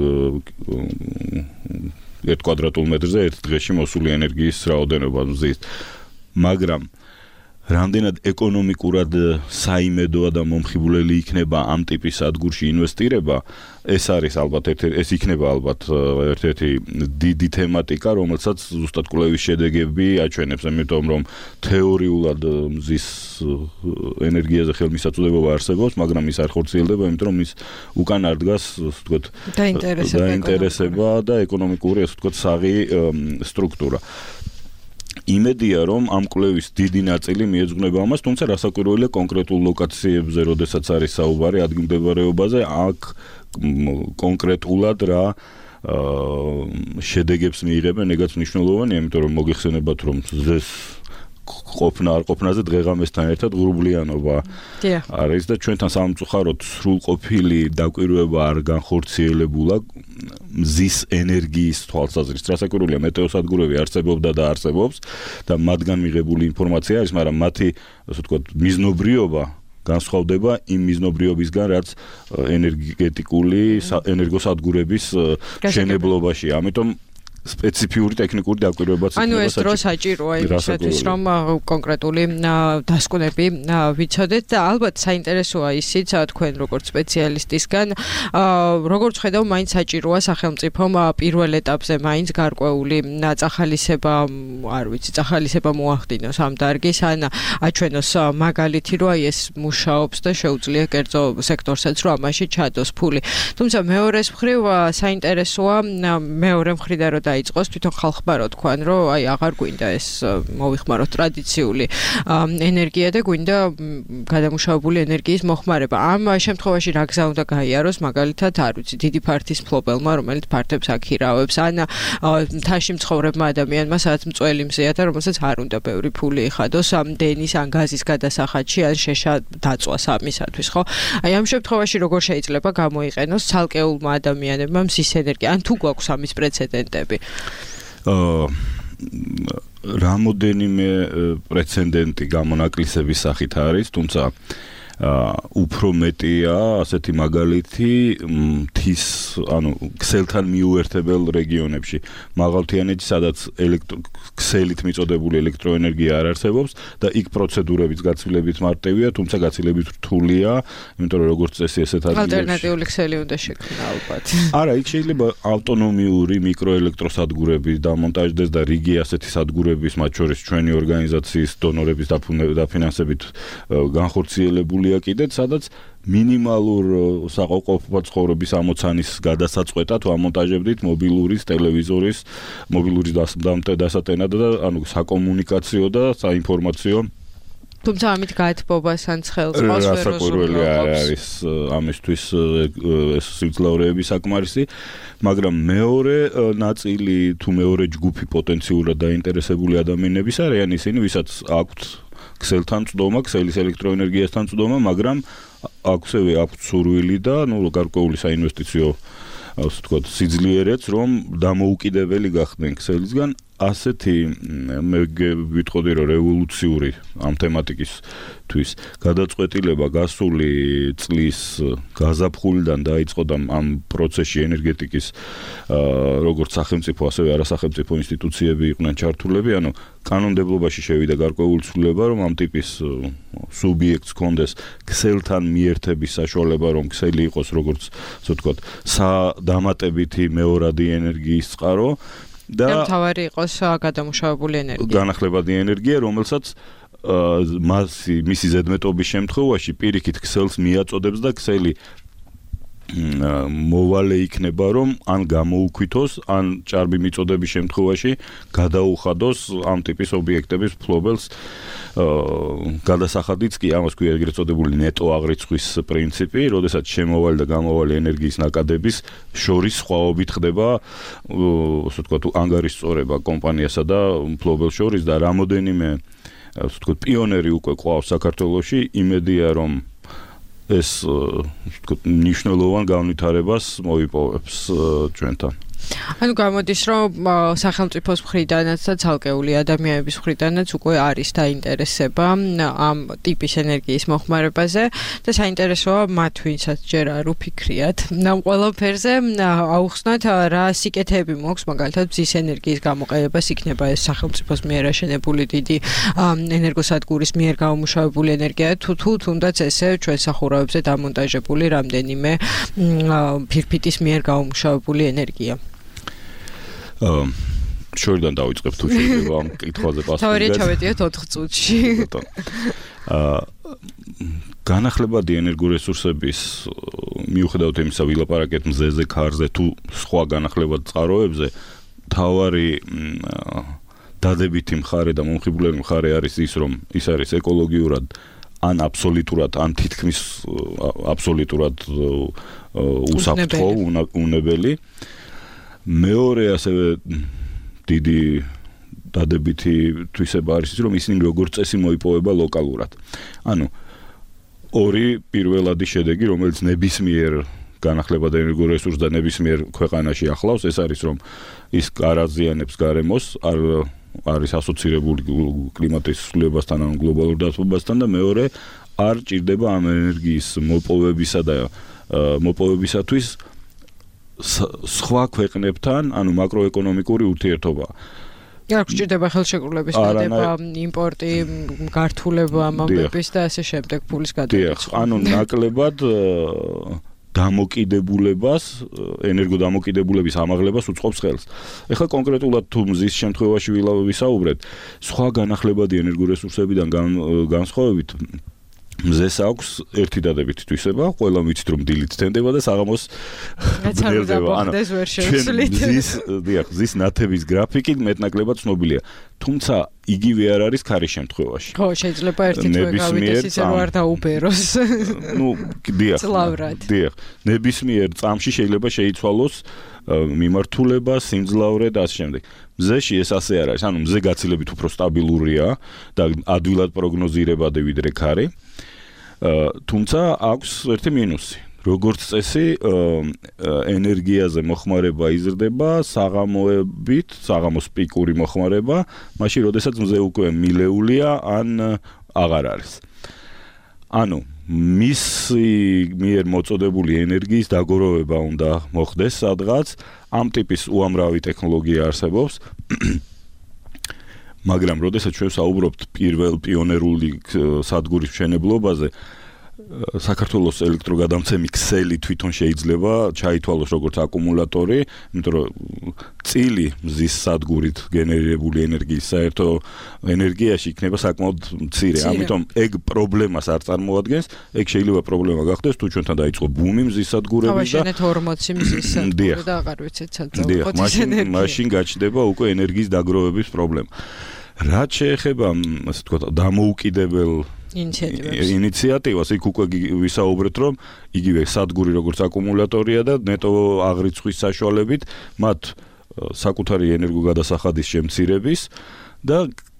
ერთ კვადრატულ მეტრზე ერთ დღეში მოსული ენერგიის რაოდენობა მზის. მაგრამ რამდენად ეკონომიკურად საიმედოა და მომხიბვლელი იქნება ამ ტიპის სადგურში ინვესტირება, ეს არის ალბათ ეს იქნება ალბათ ერთ-ერთი დიდი თემატიკა, რომელსაც ზუსტად კვლევის შედეგები აჩვენებს, იმიტომ რომ თეორიულად მზის ენერგიაზე ხელმისაწვდომობა არსებობს, მაგრამ ის არ ხორციელდება, იმიტომ რომ ის უკან არ დგას, ასე ვთქვათ, დაინტერესება და ეკონომიკური, ასე ვთქვათ, საღი სტრუქტურა. იმედია რომ ამ კვლევის დიდი ნაწილი მიეძღვნება ამას, თუმცა რასაკვირველია კონკრეტულ ლოკაციებზე, როდესაც არის საუბარი ადგილმდებარეობაზე, აქ კონკრეტულად რა შედეგებს მიიღებენ, ეგაც მნიშვნელოვანია, იმიტომ რომ მოგეხსენებათ, რომ ეს ყოფნა არ ყოფნაზე დღეღამესთან ერთად ღრუბლიანობა არის და ჩვენთან სამწუხაროდ სრულყოფილი დაკვირვება არ განხორციელებულა მზის ენერგიის თვალსაზრისით. რასაკვირველია, მეტეოსადგურები არსებობდა და არსებობს და მათგან მიღებული ინფორმაცია არის, მაგრამ მათი, ასე ვთქვათ, მიზნობრიობა განსხვავდება იმ მიზნობრიობისგან, რაც ენერგეტიკული ენერგოსადგურების შენებლობაში. ამიტომ სპეციფიური ტექნიკური დაკვირვებაც იქნება. ანუ ეს დრო საჭიროა იმისათვის, რომ კონკრეტული დასკვნები ვიცოდეთ და ალბათ საინტერესოა ისიც თქვენ როგორც სპეციალისტისგან, როგორც ხედავ, მაინც საჭიროა სახელმწიფომ პირველ ეტაპზე მაინც გარკვეული წახალისება, არ ვიცი, წახალისება მოახდინოს ამ დარგის, ან აჩვენოს მაგალითი, რომ აი ეს მუშაობს და შეუძლია კერძო სექტორსაც, რომ ამაში ჩადოს ფული. თუმცა მეორეს მხრივ საინტერესოა მეორე მხრიდან რომ დაიწყოს თვითონ ხალხმა რო თქვან, რომ აი აღარ გვინდა ეს მოვიხმაროთ ტრადიციული ენერგია და გვინდა გადამუშავებული ენერგიის მოხმარება. ამ შემთხვევაში რა გზა უნდა გაიაროს, მაგალითად, არ ვიცი, დიდი ფართის მფლობელმა, რომელიც ფართებს აქირავებს, ან მთაში მცხოვრებმა ადამიანმა, სადაც მწველი მზეა და რომელსაც არ უნდა ბევრი ფული იხადოს ამ დენის ან გაზის გადასახადში, ან შეშა დაწვას ამისათვის, ხო? აი ამ შემთხვევაში როგორ შეიძლება გამოიყენოს ცალკეულმა ადამიანებმა მზის ენერგია, ან თუ გვაქვს ამის პრეცედენტები? რამოდენიმე პრეცედენტი გამონაკლისების სახით არის, თუმცა უფრო მეტია ასეთი მაგალითი მთის, ანუ ქსელთან მიუერთებელ რეგიონებში. მაღალმთიანეთში, სადაც ქსელით მიწოდებული ელექტროენერგია არ არსებობს და იქ პროცედურებიც გაცილებით მარტივია, თუმცა გაცილებით რთულია, იმიტომ რომ როგორც წესი ესეთ ადგილებში ალტერნატიული ქსელი უნდა შექმნა ალბათ. არა, იქ შეიძლება ავტონომიური მიკროელექტროსადგურები დამონტაჟდეს და რიგი ასეთი სადგურების, მათ შორის ჩვენი ორგანიზაციის დონორების დაფინანსებით განხორციელებული კიდეც, სადაც მინიმალურ საყოფყოფა ცხოვრების ამოცანის გადასაწყვეტად ვამონტაჟებდით მობილურის, ტელევიზორის, მობილურის დასატენად და ანუ საკომუნიკაციო და საინფორმაციო. თუმცა ამით გაეთბობას ან ცხელს ყავს ვერ რასაკვირველი არის ამისთვის ეს სიმძლავრეები საკმარისი, მაგრამ მეორე ნაწილი თუ მეორე ჯგუფი პოტენციურად დაინტერესებული ადამიანების არიან ისინი, ვისაც აქვთ ქსელთან წვდომა, ქსელის ელექტროენერგიასთან წვდომა, მაგრამ აქვსევე აქვს სურვილი და ნუ გარკვეული საინვესტიციო ასე ვთქვათ, სიძლიერეც, რომ დამოუკიდებელი გახდნენ ქსელისგან, ასეთი მე ვიტყოდი, რომ რევოლუციური ამ თემატიკისთვის გადაწყვეტილება გასული წლის გაზაფხულიდან დაიწყო და ამ პროცესში ენერგეტიკის როგორც სახელმწიფო, ასევე არასახელმწიფო ინსტიტუციები იყვნენ ჩართულები, ანუ კანონმდებლობაში შევიდა გარკვეული ცვლილება, რომ ამ ტიპის სუბიექტს ჰქონდეს ქსელთან მიერთების საშუალება, რომ ქსელი იყოს როგორც ასე ვთქვათ, სადამატებითი მეორადი ენერგიის წყარო და თავარი იყოს გადამუშავებული ენერგია. განახლებადი ენერგია, რომელსაც მასი მისი ზედმეტობის შემთხვევაში პირიქით ქსელს მიაწოდებს და ქსელი მოვალე იქნება, რომ ან გამოუქვითოს, ან ჭარბი მიწოდების შემთხვევაში გადაუხადოს ამ ტიპის ობიექტების ფლობელს. გადასახადიც კი ამას ქვია ეგრეთ წოდებული ნეტო აღრიცხვის პრინციპი, როდესაც შემოვალი და გამოვალი ენერგიის ნაკადების შორის სხვაობით ხდება, ასე ვთქვათ, ანგარიშწორება კომპანიასა და ფლობელს შორის და რამოდენიმე, ასე ვთქვათ, პიონერი უკვე ყავს საქართველოში, იმედია რომ ეს ვთქვათ, მნიშვნელოვან განვითარებას მოიპოვებს ჩვენთან. ანუ გამოდის, რომ სახელმწიფოს მხრიდანაც და ცალკეული ადამიანების მხრიდანაც უკვე არის დაინტერესება ამ ტიპის ენერგიის მოხმარებაზე და საინტერესოა მათ, ვინცაც ჯერ არ უფიქრიათ ამ ყველაფერზე, აუხსნათ რა სიკეთეები მოაქვს, მაგალითად მზის ენერგიის გამოყენებას იქნება ეს სახელმწიფოს მიერ აშენებული დიდი ენერგოსადგურის მიერ გამომუშავებული ენერგია, თუ თუ თუნდაც ესე ჩვენ სახურავებზე დამონტაჟებული რამდენიმე ფირფიტის მიერ გამომუშავებული ენერგია. შორიდან დავიწყებ თუ შეიძლება ამ კითხვაზე პასუხი. თავარია ჩავეტიოთ ოთხ წუთში. აა განახლებადი ენერგორესურსების მიუხედავად იმისა, ვილაპარაკეთ მზეზე, ქარზე თუ სხვა განახლებად წყაროებზე, თავარი დადებითი მხარე და მომხიბვლელი მხარე არის ის, რომ ის არის ეკოლოგიურად ან აბსოლუტურად, ან თითქმის აბსოლუტურად უსაფრთხო, უნებელი. მეორე ასევე დიდი დადებითი თვისება არის ის, რომ ისინი როგორც წესი მოიპოვება ლოკალურად. ანუ ორი პირველადი შედეგი, რომელიც ნებისმიერ განახლებად ენერგორესურსს და ნებისმიერ ქვეყანაში ახლავს, ეს არის, რომ ის არ აზიანებს გარემოს, არ არის ასოცირებული კლიმატის ცვლილებასთან ან გლობალურ დათბობასთან და მეორე არ ჭირდება ამ ენერგიის მოპოვებისა და მოპოვებისათვის სხვა ქვეყნებთან, ანუ მაკროეკონომიკური ურთიერთობა. არ გჭირდება ხელშეკრულების დადება, იმპორტი, გართულება ამბების და ასე შემდეგ ფულის გადაწყობა. ანუ ნაკლებად დამოკიდებულებას, ენერგოდამოკიდებულების ამაღლებას უწყობს ხელს. ეხლა კონკრეტულად თუ მზის შემთხვევაში ვისაუბრეთ, სხვა განახლებადი ენერგორესურსებიდან განსხვავებით მზეს აქვს ერთი დადებითი თვისება, ყველა ვიცით რომ დილით თენდება და საღამოს ბნელდება. ანუ მზის, დიახ, მზის ნათების გრაფიკი მეტნაკლებად ცნობილია. თუმცა იგივე არ არის ქარის შემთხვევაში. ხო, შეიძლება ერთი თვე გავიდეს ისე რომ არ დაუბეროს. ნუ, დიახ. წლავრად. დიახ. ნებისმიერ წამში შეიძლება შეიცვალოს მიმართულება, სიმძლავრე და ასე შემდეგ. მზეში ეს ასე არ არის. ანუ მზე გაცილებით უფრო სტაბილურია და ადვილად პროგნოზირებადი ვიდრე ქარი. თუმცა აქვს ერთი მინუსი. როგორც წესი, ენერგიაზე მოხმარება იზრდება საღამოებით, საღამოს პიკური მოხმარება, მაშინ როდესაც მზე უკვე მილეულია ან აღარ არის. ანუ მისი მიერ მოწოდებული ენერგიის დაგოროვება უნდა მოხდეს სადღაც, ამ ტიპის უამრავი ტექნოლოგია არსებობს. მაგრამ როდესაც ჩვენ საუბრობთ პირველ პიონერული სადგურის მშენებლობაზე, საქართველოს ელექტროგადამცემი ქსელი თვითონ შეიძლება ჩაითვალოს როგორც აკუმულატორი, იმიტომ რომ წილი მზის სადგურით გენერირებული ენერგიის საერთო ენერგიაში იქნება საკმაოდ მცირე. ამიტომ ეგ პრობლემას არ წარმოადგენს, ეგ შეიძლება პრობლემა გახდეს თუ ჩვენთან დაიწყო ბუმი მზის სადგურების და ავაშენეთ ორმოცი მზის სადგური და აღარ ვიცით საწავო მაშინ მაშინ გაჩნდება უკვე ენერგიის დაგროვების პრობლემა. რაც შეეხება, ასე ვთქვათ, დამოუკიდებელ ინიციატივას, იქ უკვე ვისაუბრეთ, რომ იგივე სადგური როგორც აკუმულატორია და ნეტო აღრიცხვის საშუალებით მათ საკუთარი ენერგოგადასახადის შემცირების და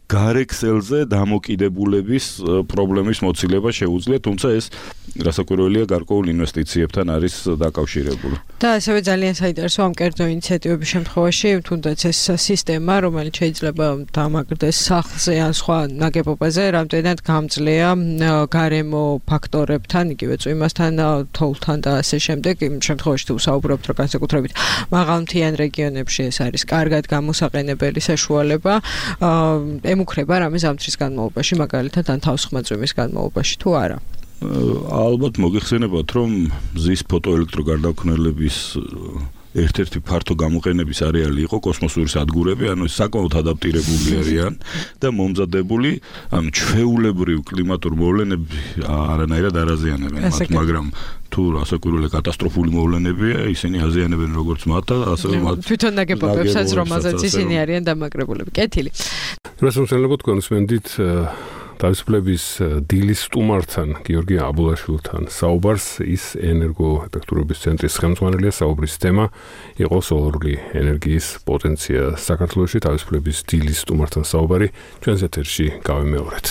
გარექსელზე დამოკიდებულების პრობლემის მოცილება შეუძლია, თუმცა ეს რასაკვირველია გარკვეულ ინვესტიციებთან არის დაკავშირებული. და ასევე ძალიან საინტერესო ამ კერძო ინიციატივების შემთხვევაში, თუნდაც ეს სისტემა, რომელიც შეიძლება დამაგრდეს სახლზე ან სხვა ნაგებობაზე, რამდენად გამძლეა გარემო ფაქტორებთან, იგივე წვიმასთან, თოვლთან და ასე შემდეგ, იმ შემთხვევაში თუ საუბრობთ, რომ განსაკუთრებით მაღალმთიან რეგიონებში ეს არის კარგად გამოსაყენებელი საშუალება, ემუქრება რამე ზამთრის განმავლობაში, მაგალითად ან თავსხმა წვიმის განმავლობაში თუ არა. ალბათ მოგიხსენებათ, რომ მზის ფოტოელექტროგარდაქმნელების ერთ-ერთი ფართო გამოყენების არეალი იყო კოსმოსური სადგურები, ანუ საკმაოდ ადაპტირებული არიან და მომზადებული ამ ჩვეულებრივ კლიმატურ მოვლენები არანაირად არ აზიანებენ მათ, მაგრამ თუ რასაკვირველი კატასტროფული მოვლენებია, ისინი აზიანებენ როგორც მათ და ასევე მათ თვითონ ნაგებობებსაც, რომელზეც ისინი არიან დამაგრებულები. კეთილი. რასაკვირველია თქვენ უსმენდით თავისუფლების დილის სტუმართან, გიორგი აბულაშვილთან საუბარს, ის ენერგოეფექტურობის ცენტრის ხელმძღვანელია, საუბრის თემა იყო სოლარული ენერგიის პოტენცია საქართველოში. თავისუფლების დილის სტუმართან საუბარი ჩვენს ეთერში გავიმეორეთ.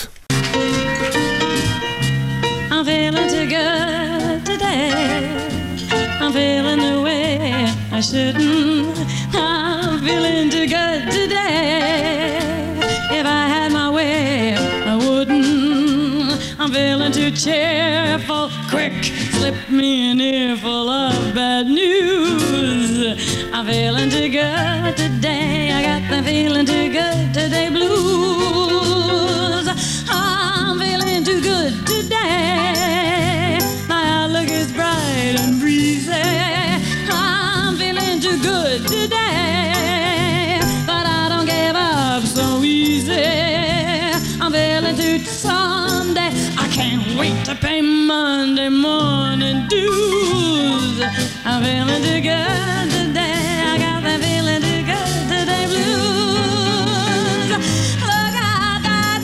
I'm feeling too good today. I'm feeling the way I shouldn't. I'm feeling too good today. If I had my way, I wouldn't. I'm feeling too cheerful. Quick, slip me an earful of bad news. I'm feeling too good today. I got the feeling too good today blues. I'm feeling too good today. My outlook is bright and breezy. I'm feeling too good today, but I don't give up so easy. I'm feeling too Sunday. I can't wait to pay Monday morning dues. I'm feeling too good today. I got the feeling too good today blues. Look at that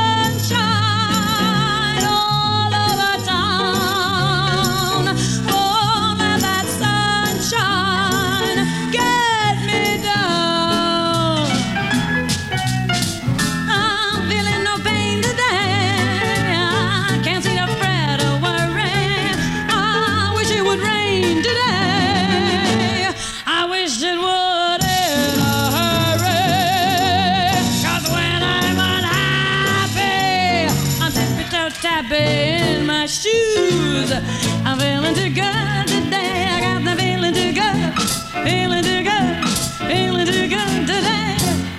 sunshine all over town. Oh, let that sunshine get me down. I'm feeling no pain today. I can't see a fret or worry. I wish it would rain today. I wish it would in a hurry. 'Cause when I'm unhappy, I'm tippy-toe-tappy in my shoes. I'm feeling too good today. I got the feeling too good, feeling too good, feeling too good today.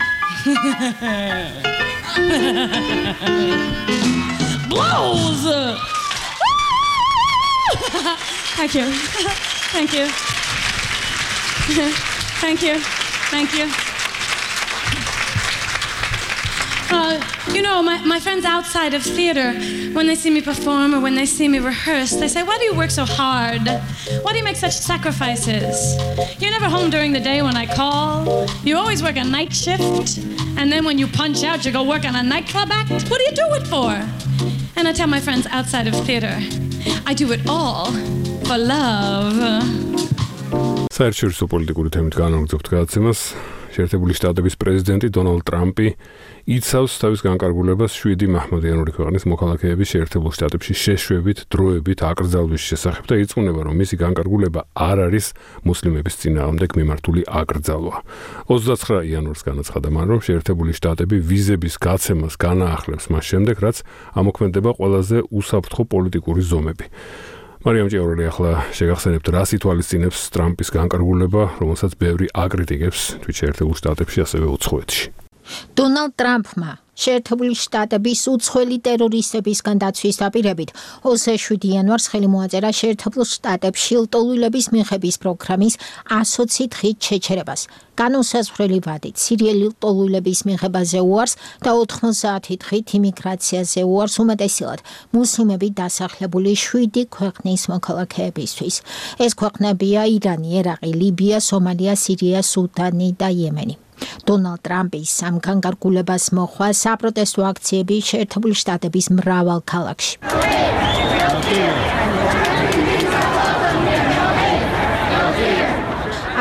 Blows. Thank you. Thank you. Thank you. Thank you. Uh, you know, my, my friends outside of theater, when they see me perform or when they see me rehearse, they say, why do you work so hard? Why do you make such sacrifices? You're never home during the day when I call. You always work a night shift. And then when you punch out, you go work on a nightclub act. What do you do it for? And I tell my friends outside of theater, I do it all for love. საერთაშორისო პოლიტიკური თემით განვაგრძობთ გადაცემას. შეერთებული შტატების პრეზიდენტი დონალდ ტრამპი იცავს თავის განკარგულებას შვიდი მაჰმადიანური ქვეყნის მოქალაქეების შეერთებულ შტატებში შეშვებით დროებით აკრძალვის შესახებ და ირწმუნება, რომ მისი განკარგულება არ არის მუსლიმების წინააღმდეგ მიმართული აკრძალვა. ოცდაცხრა იანვარს განაცხადა მან, რომ შეერთებული შტატები ვიზების გაცემას განაახლებს მას შემდეგ, რაც ამოქმედება ყველაზე უსაფრთხო პოლიტიკური ზომები. მარიამ ჭიაურელი ახლა შეგახსენებთ, რას ითვალისწინებს ტრამპის განკარგულება, რომელსაც ბევრი აკრიტიკებს თვით შეერთებულ შტატებში, ასევე უცხოეთში. დონალდ ტრამპმა შეერთებული შტატების უცხოელი ტერორისტებისგან დაცვის დაპირებით ოცდაშვიდი იანვარს ხელი მოაწერა შეერთებულ შტატებში ლტოლვილების მიღების პროგრამის ასოცი დღით შეჩერებას. განუსაზღვრელი ვადით სირიელი ლტოლვილების მიღებაზე უარს და ოთხმოცდაათი დღით იმიგრაციაზე უარს უმეტესილად მუსლიმები დასახლებული შვიდი ქვეყნის მოქალაქეებისთვის. ეს ქვეყნებია ირანი, ერაყი, ლიბია, სომალია, სირია, სუდანი და იემენი. დონალდ ტრამპის ამ განკარგულებას მოხვა საპროტესტო აქციები შეერთებული შტატების მრავალ ქალაქში.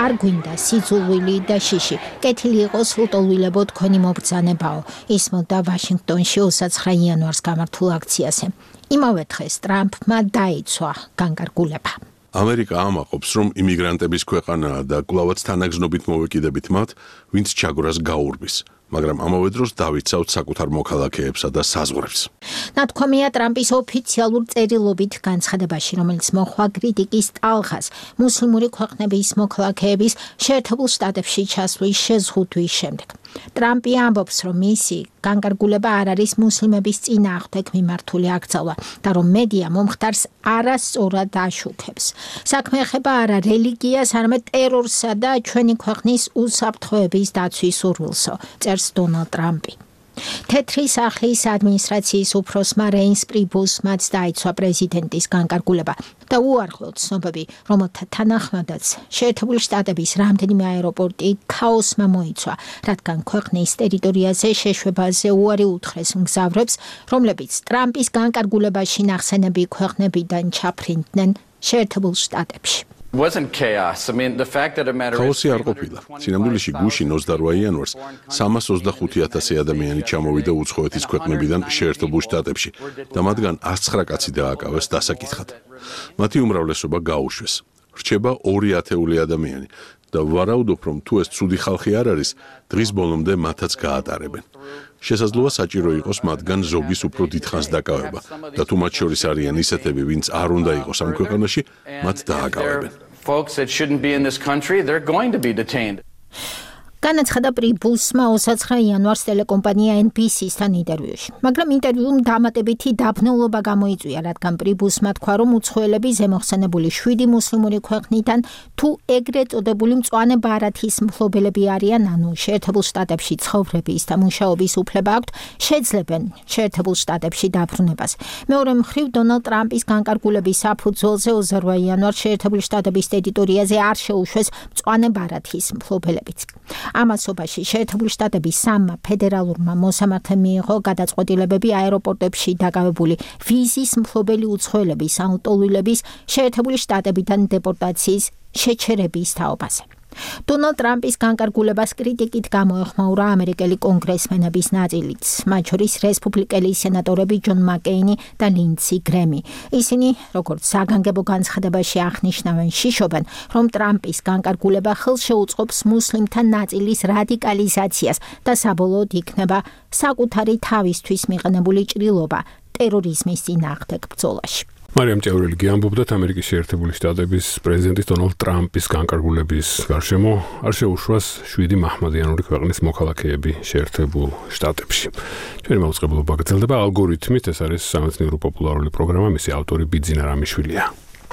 არ გვინდა სიძულვილი და შიში. კეთილი იყოს ლტოლვილებო თქვენი მობრძანებაო. ისმოდა ვაშინგტონში ოცდაცხრა იანვარს გამართულ აქციაზე. იმავე დღეს ტრამპმა დაიცვა განკარგულება. ამერიკა ამაყობს, რომ იმიგრანტების ქვეყანაა და კვლავაც თანაგზნობით მოვეკიდებით მათ, ვინც ჩაგვრას გაურბის. მაგრამ ამავე დროს დავიცავთ საკუთარ მოქალაქეებსა და საზღვრებს. ნათქვამია ტრამპის ოფიციალურ წერილობით განცხადებაში, რომელიც მოხვა კრიტიკის ტალღას მუსლიმური ქვეყნების მოქალაქეების შეერთებულ შტატებში ჩასვლის შეზღუდვის შემდეგ. ტრამპი ამბობს, რომ მისი განკარგულება არ არის მუსლიმების წინააღმდეგ მიმართული აკრძალვა და რომ მედია მომხდარს არასწორად აშუქებს. საქმე ეხება არა რელიგიას, არამედ ტერორსა და ჩვენი ქვეყნის უსაფრთხოების დაცვის სურვილსო, წერს დონალდ ტრამპი. თეთრი სახლის ადმინისტრაციის უფროსმა რეინს პრიბუსმაც დაიცვა პრეზიდენტის განკარგულება და უარყლოდ ცნობები, რომელთა თანახმადაც შეერთებული შტატების რამდენიმე აეროპორტი ქაოსმა მოიცვა, რადგან ქვეყნის ტერიტორიაზე შეშვებაზე უარი უთხრეს მგზავრებს, რომლებიც ტრამპის განკარგულებაში ნახსენები ქვეყნებიდან ჩაფრინდნენ შეერთებულ შტატებში. ქაოსი არ ყოფილა. სინამდვილეში გუშინ ოცდარვა იანვარს სამას ოცდახუთი ათასი ადამიანი ჩამოვიდა უცხოეთის ქვეყნებიდან შეერთებულ შტატებში და მათგან ათცხრა კაცი დააკავეს დასაკითხად. მათი უმრავლესობა გაუშვეს. რჩება ორი ათეული ადამიანი და ვარაუდობ, რომ თუ ეს ცუდი ხალხი არ არის, დღის ბოლომდე მათაც გაატარებენ. შესაძლოა საჭირო იყოს მათგან ზოგის უფრო დიდხანს დაკავება და თუ მათ შორის არიან ისეთები, ვინც არ უნდა იყოს ამ ქვეყანაში, მათ დააკავებენ. განაცხადა პრიბუსმა ოცდაცხრა იანვარს ტელეკომპანია ენ ბი სი-სთან ინტერვიუში. მაგრამ ინტერვიუმ დამატებითი დაბნელობა გამოიწვია, რადგან პრიბუსმა თქვა, რომ უცხოელები ზემოხსენებული შვიდი მუსლიმური ქვეყნიდან თუ ეგრეთ წოდებული მწვანე ბარათის მფლობელები არიან, ანუ შეერთებულ შტატებში ცხოვრების და მუშაობის უფლება აქვთ, შეძლებენ შეერთებულ შტატებში დაბრუნებას. მეორე მხრივ დონალდ ტრამპის განკარგულების საფუძველზე ოცდარვა იანვარს შეერთებული შტატების ტერიტორიაზე არ შეუშვეს მწვანე ბარათის მფლობელებიც. ამასობაში შეერთებული შტატების სამმა ფედერალურმა მოსამართლემ მიიღო გადაწყვეტილებები აეროპორტებში დაკავებული ვიზის მფლობელი უცხოელების ან ლტოლვილების შეერთებული შტატებიდან დეპორტაციის შეჩერების თაობაზე. დონალდ ტრამპის განკარგულებას კრიტიკით გამოეხმაურა ამერიკელი კონგრესმენების ნაწილიც, მათ შორის რესპუბლიკელი სენატორები ჯონ მაკეინი და ლინდსი გრემი. ისინი, როგორც საგანგებო განცხადებაში აღნიშნავენ, შიშობენ, რომ ტრამპის განკარგულება ხელს შეუწყობს მუსლიმთა ნაწილის რადიკალიზაციას და საბოლოოდ იქნება საკუთარი თავისთვის მიყენებული ჭრილობა ტერორიზმის წინააღმდეგ ბრძოლაში. მარიამ ჭევრელი ამბობდათ ამერიკის შეერთებული შტატების პრეზიდენტის დონალდ ტრამპის განკარგულების გარშემო არ შეუშვას შვიდი მაჰმადიანური ქვეყნის მოქალაქეები შეერთებულ შტატებში. ჩვენი მაუწყებლობა გრძელდება ალგორითმით, ეს არის სამეცნიერო პოპულარული პროგრამა, მისი ავტორი ბიძინა რამიშვილია.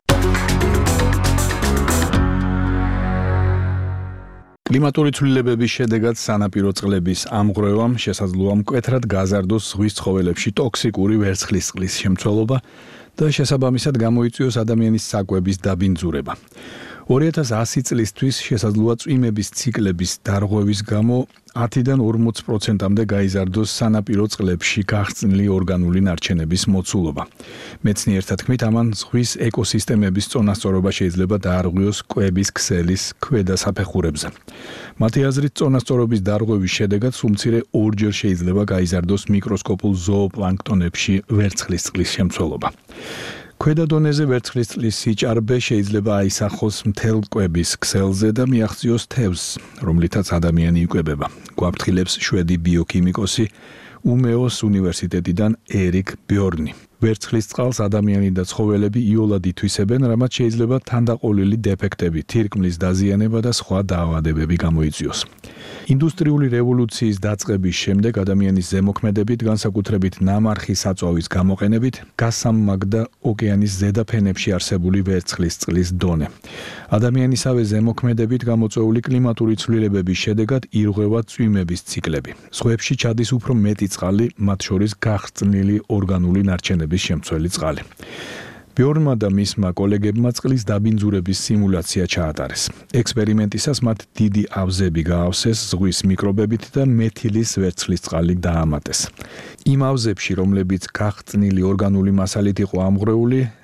კლიმატური ცვლილებების შედეგად სანაპირო წყლების ამღვრევამ შესაძლოა მკვეთრად გაზარდოს ზღვის ცხოველებში ტოქსიკური ვერცხლისწყლის შემცველობა და შესაბამისად გამოიწვიოს ადამიანის საკვების დაბინძურება. ორი ათას ასი წლისთვის შესაძლოა წვიმების ციკლების დარღვევის გამო ათიდან ორმოც პროცენტამდე გაიზარდოს სანაპირო წყლებში გახსნილი ორგანული ნარჩენების მოცულობა. მეცნიერთა თქმით, ამან ზღვის ეკოსისტემების წონასწორობა შეიძლება დაარღვიოს კვების ქსელის ქვედა საფეხურებზე. მათი აზრით, წონასწორობის დარღვევის შედეგად სულ მცირე ორჯერ შეიძლება გაიზარდოს მიკროსკოპულ ზოოპლანქტონებში ვერცხლისწყლის შემცველობა. ქვედა დონეზე ვერცხლისწყლის სიჭარბე შეიძლება აისახოს მთელ კვების ქსელზე და მიაღწიოს თევზს, რომლითაც ადამიანი იკვებება. გვაფრთხილებს შვედი ბიოქიმიკოსი უმეოს უნივერსიტეტიდან ერიკ ბიორნი. ვერცხლისწყალს ადამიანი და ცხოველები იოლად ითვისებენ, რამაც შეიძლება თანდაყოლილი დეფექტები, თირკმლის დაზიანება და სხვა დაავადებები გამოიწვიოს. ინდუსტრიული რევოლუციის დაწყების შემდეგ ადამიანის ზემოქმედებით, განსაკუთრებით ნამარხი საწვავის გამოყენებით, გასამმაგდა ოკეანის ზედაფენებში არსებული ვერცხლისწყლის დონე. ადამიანისავე ზემოქმედებით გამოწვეული კლიმატური ცვლილებების შედეგად ირღვევა წვიმების ციკლები. ზღვებში ჩადის უფრო მეტი წყალი, მათ შორის გახსნილი ორგანული ნარჩენების შემცველი წყალი. ბიორნმა და მისმა კოლეგებმა წყლის დაბინძურების სიმულაცია ჩაატარეს. ექსპერიმენტისას მათ დიდი ავზები გაავსეს ზღვის მიკრობებით და მეთილის ვერცხლისწყალი დაამატეს. იმ ავზებში, რომლებიც გახსნილი ორგანული მასალით იყო ამღვრეული,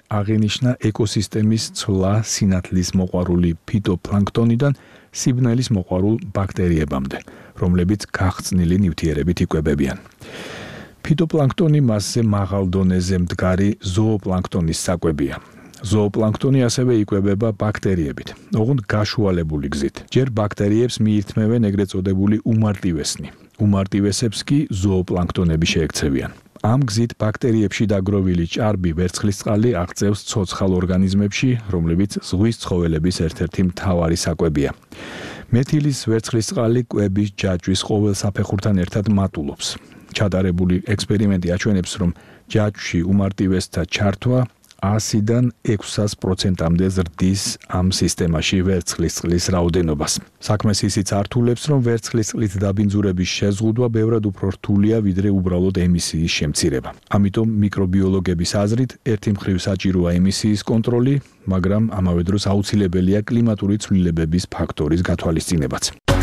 აღინიშნა ეკოსისტემის ცვლა სინათლის მოყვარული ფიტოპლანქტონიდან სიბნელის მოყვარულ ბაქტერიებამდე, რომლებიც გახსნილი ნივთიერებით იკვებებიან. ფიტოპლანქტონი მასზე მაღალ დონეზე მდგარი ზოოპლანქტონის საკვებია. ზოოპლანქტონი ასევე იკვებება ბაქტერიებით, ოღონდ გაშუალებული გზით. ჯერ ბაქტერიებს მიირთმევენ ეგრეთ წოდებული უმარტივესნი. უმარტივესებს კი ზოოპლანქტონები შეექცევიან. ამ გზით ბაქტერიებში დაგროვილი ჭარბი ვერცხლისწყალი აღწევს ცოცხალ ორგანიზმებში, რომლებიც ზღვის ცხოველების ერთ-ერთი მთავარი საკვებია. მეთილის ვერცხლისწყალი კვების ჯაჭვის ყოველ საფეხურთან ერთად მატულობს. ჩატარებული ექსპერიმენტი აჩვენებს, რომ ჯაჭვში უმარტივესთა ჩართვა ასიდან ექვსას პროცენტამდე ზრდის ამ სისტემაში ვერცხლისწყლის რაოდენობას. საქმეს ისიც ართულებს, რომ ვერცხლისწყლით დაბინძურების შეზღუდვა ბევრად უფრო რთულია, ვიდრე უბრალოდ ემისიის შემცირება. ამიტომ მიკრობიოლოგების აზრით, ერთი მხრივ საჭიროა ემისიის კონტროლი, მაგრამ ამავე დროს აუცილებელია კლიმატური ცვლილებების ფაქტორის გათვალისწინებაც.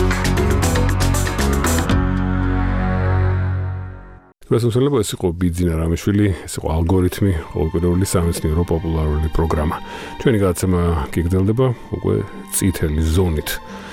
გასულსელება ეს იყო ბიძინა რამიშვილი, ეს იყო ალგორითმი, ყოველკვირეული სამეცნიერო პოპულარული პროგრამა. ჩვენი გადაცემა გიგრძელდება უკვე წითელი ზონით.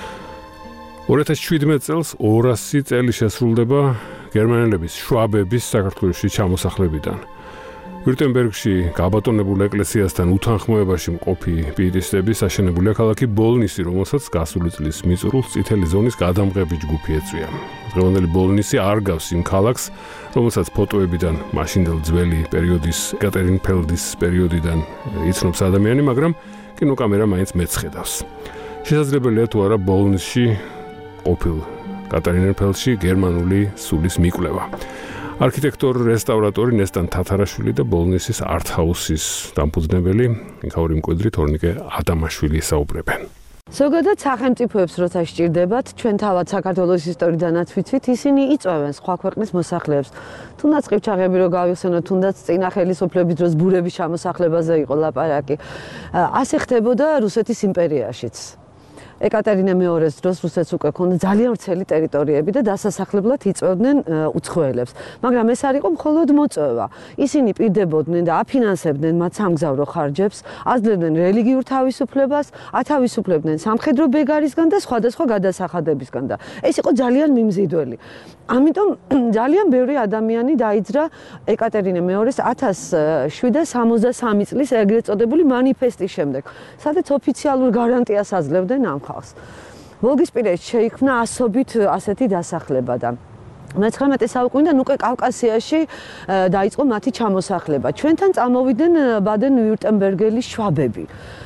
ორი ათას შვიდმეტ წელს ორასი წელი შესრულდება გერმანელების შვაბების საქართველოში ჩამოსახლებიდან. ვირტემბერგში გაბატონებულ ეკლესიასთან უთანხმოებაში მყოფი პიეტისტების აშენებულია ქალაქი ბოლნისი, რომელსაც გასული წლის მიწურულს წითელი ზონის გადამღები ჯგუფი ეწვია. დღევანდელი ბოლნისი არ გავს იმ ქალაქს, რომელსაც ფოტოებიდან მაშინდელ ძველი პერიოდის ეკატერინფელდის პერიოდიდან იცნობს ადამიანი, მაგრამ კინოკამერა მაინც მეცხედავს. შესაძლებელია თუ არა ბოლნისში ყოფილ ეკატერინფელდში გერმანული სულის მიკვლევა. არქიტექტორი, რესტავრატორი ნესტან თათარაშვილი და ბოლნისის არტ-ჰაუსის დამფუძნებელი მიხაური მკვიდრი თორნიკე ადამაშვილი საუბრებენ. ზოგადად სახელმწიფოებს როცა სჭირდებათ, ჩვენ თავად საქართველოს ისტორიიდანაც ვიცით, ისინი იწვევენ სხვა ქვეყნის მოსახლეებს. თუნდაც ყივჩაღები რო გავიხსენოთ, თუნდაც წინა ხელისუფლების დროს ბურების ჩამოსახლებაზე იყო ლაპარაკი. ასე ხდებოდა რუსეთის იმპერიაშიც. ეკატერინე მეორის დროს რუსეთს უკვე ქონდა ძალიან ვრცელი ტერიტორიები და დასასახლებლად იწვევდნენ უცხოელებს. მაგრამ ეს არ იყო მხოლოდ მოწვევა. ისინი პირდებოდნენ და აფინანსებდნენ მათ სამგზავრო ხარჯებს, აძლევდნენ რელიგიურ თავისუფლებას, ათავისუფლებდნენ სამხედრო ბეგარისგან და სხვადასხვა გადასახადებისგან და ეს იყო ძალიან მიმზიდველი. ამიტომ ძალიან ბევრი ადამიანი დაიძრა ეკატერინე მეორის ათას შვიდსათ სამოცდასამი წლის ეგრეთ წოდებული მანიფესტის შემდეგ, სადაც ოფიციალურ გარანტიას აძლევდნენ ამ ხალხს. ვოლგისპირეთში შეიქმნა ასობით ასეთი დასახლება და მეცხრამეტე საუკუნიდან უკვე კავკასიაში დაიწყო მათი ჩამოსახლება. ჩვენთან წამოვიდნენ ბადენ-ვიურტემბერგელის შვაბები.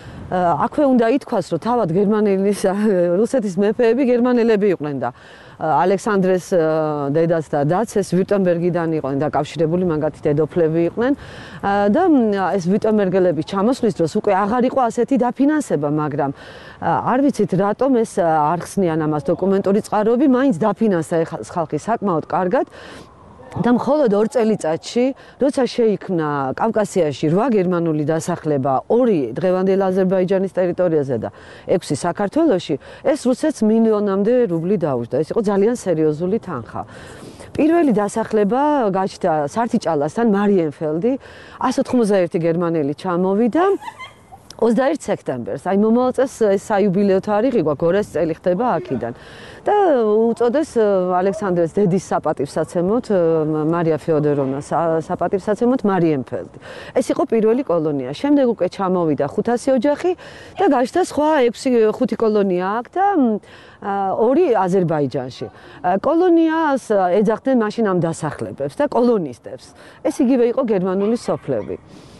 აქვე უნდა ითქვას, რომ თავად გერმანელის რუსეთის მეფეები გერმანელები იყვნენ და ალექსანდრეს დედას და დაც ეს ვიურტემბერგიდან იყვნენ დაკავშირებული, მაგათი დედოფლები იყვნენ და ეს ვიურტემბერგელების ჩამოსვლის დროს უკვე აღარ იყო ასეთი დაფინანსება, მაგრამ არ ვიცით რატომ ეს არ ხსნიან ამას დოკუმენტური წყაროები, მაინც დაფინანსა ეს ხალხი საკმაოდ კარგად. და მხოლოდ ორ წელიწადში, როცა შეიქმნა კავკასიაში რვა გერმანული დასახლება, ორი დღევანდელ აზერბაიჯანის ტერიტორიაზე და ექვსი საქართველოში, ეს რუსეთს მილიონამდე რუბლი დაუჯდა. ეს იყო ძალიან სერიოზული თანხა. პირველი დასახლება გაჩნდა სართიჭალასთან მარიენფელდი, ასი ოცდაერთი გერმანელი ჩამოვიდა. ოცდაერთი სექტემბერს, აი მომავალ წელს ეს საიუბილეო თარიღი გვაქვს, ორასი წელი ხდება აქედან. და უწოდეს ალექსანდრეს დედის საპატივსაცემოთ, მარია ფეოდოროვნას საპატივსაცემოთ მარიენფელდი. ეს იყო პირველი კოლონია. შემდეგ უკვე ჩამოვიდა ხუთასი ოჯახი და გაჩნდა სხვა ექვსი ხუთი კოლონია აქ და ორი აზერბაიჯანში. კოლონიას ეძახდნენ მაშინ ამ დასახლებებს და კოლონისტებს. ეს იგივე იყო გერმანული სოფლები.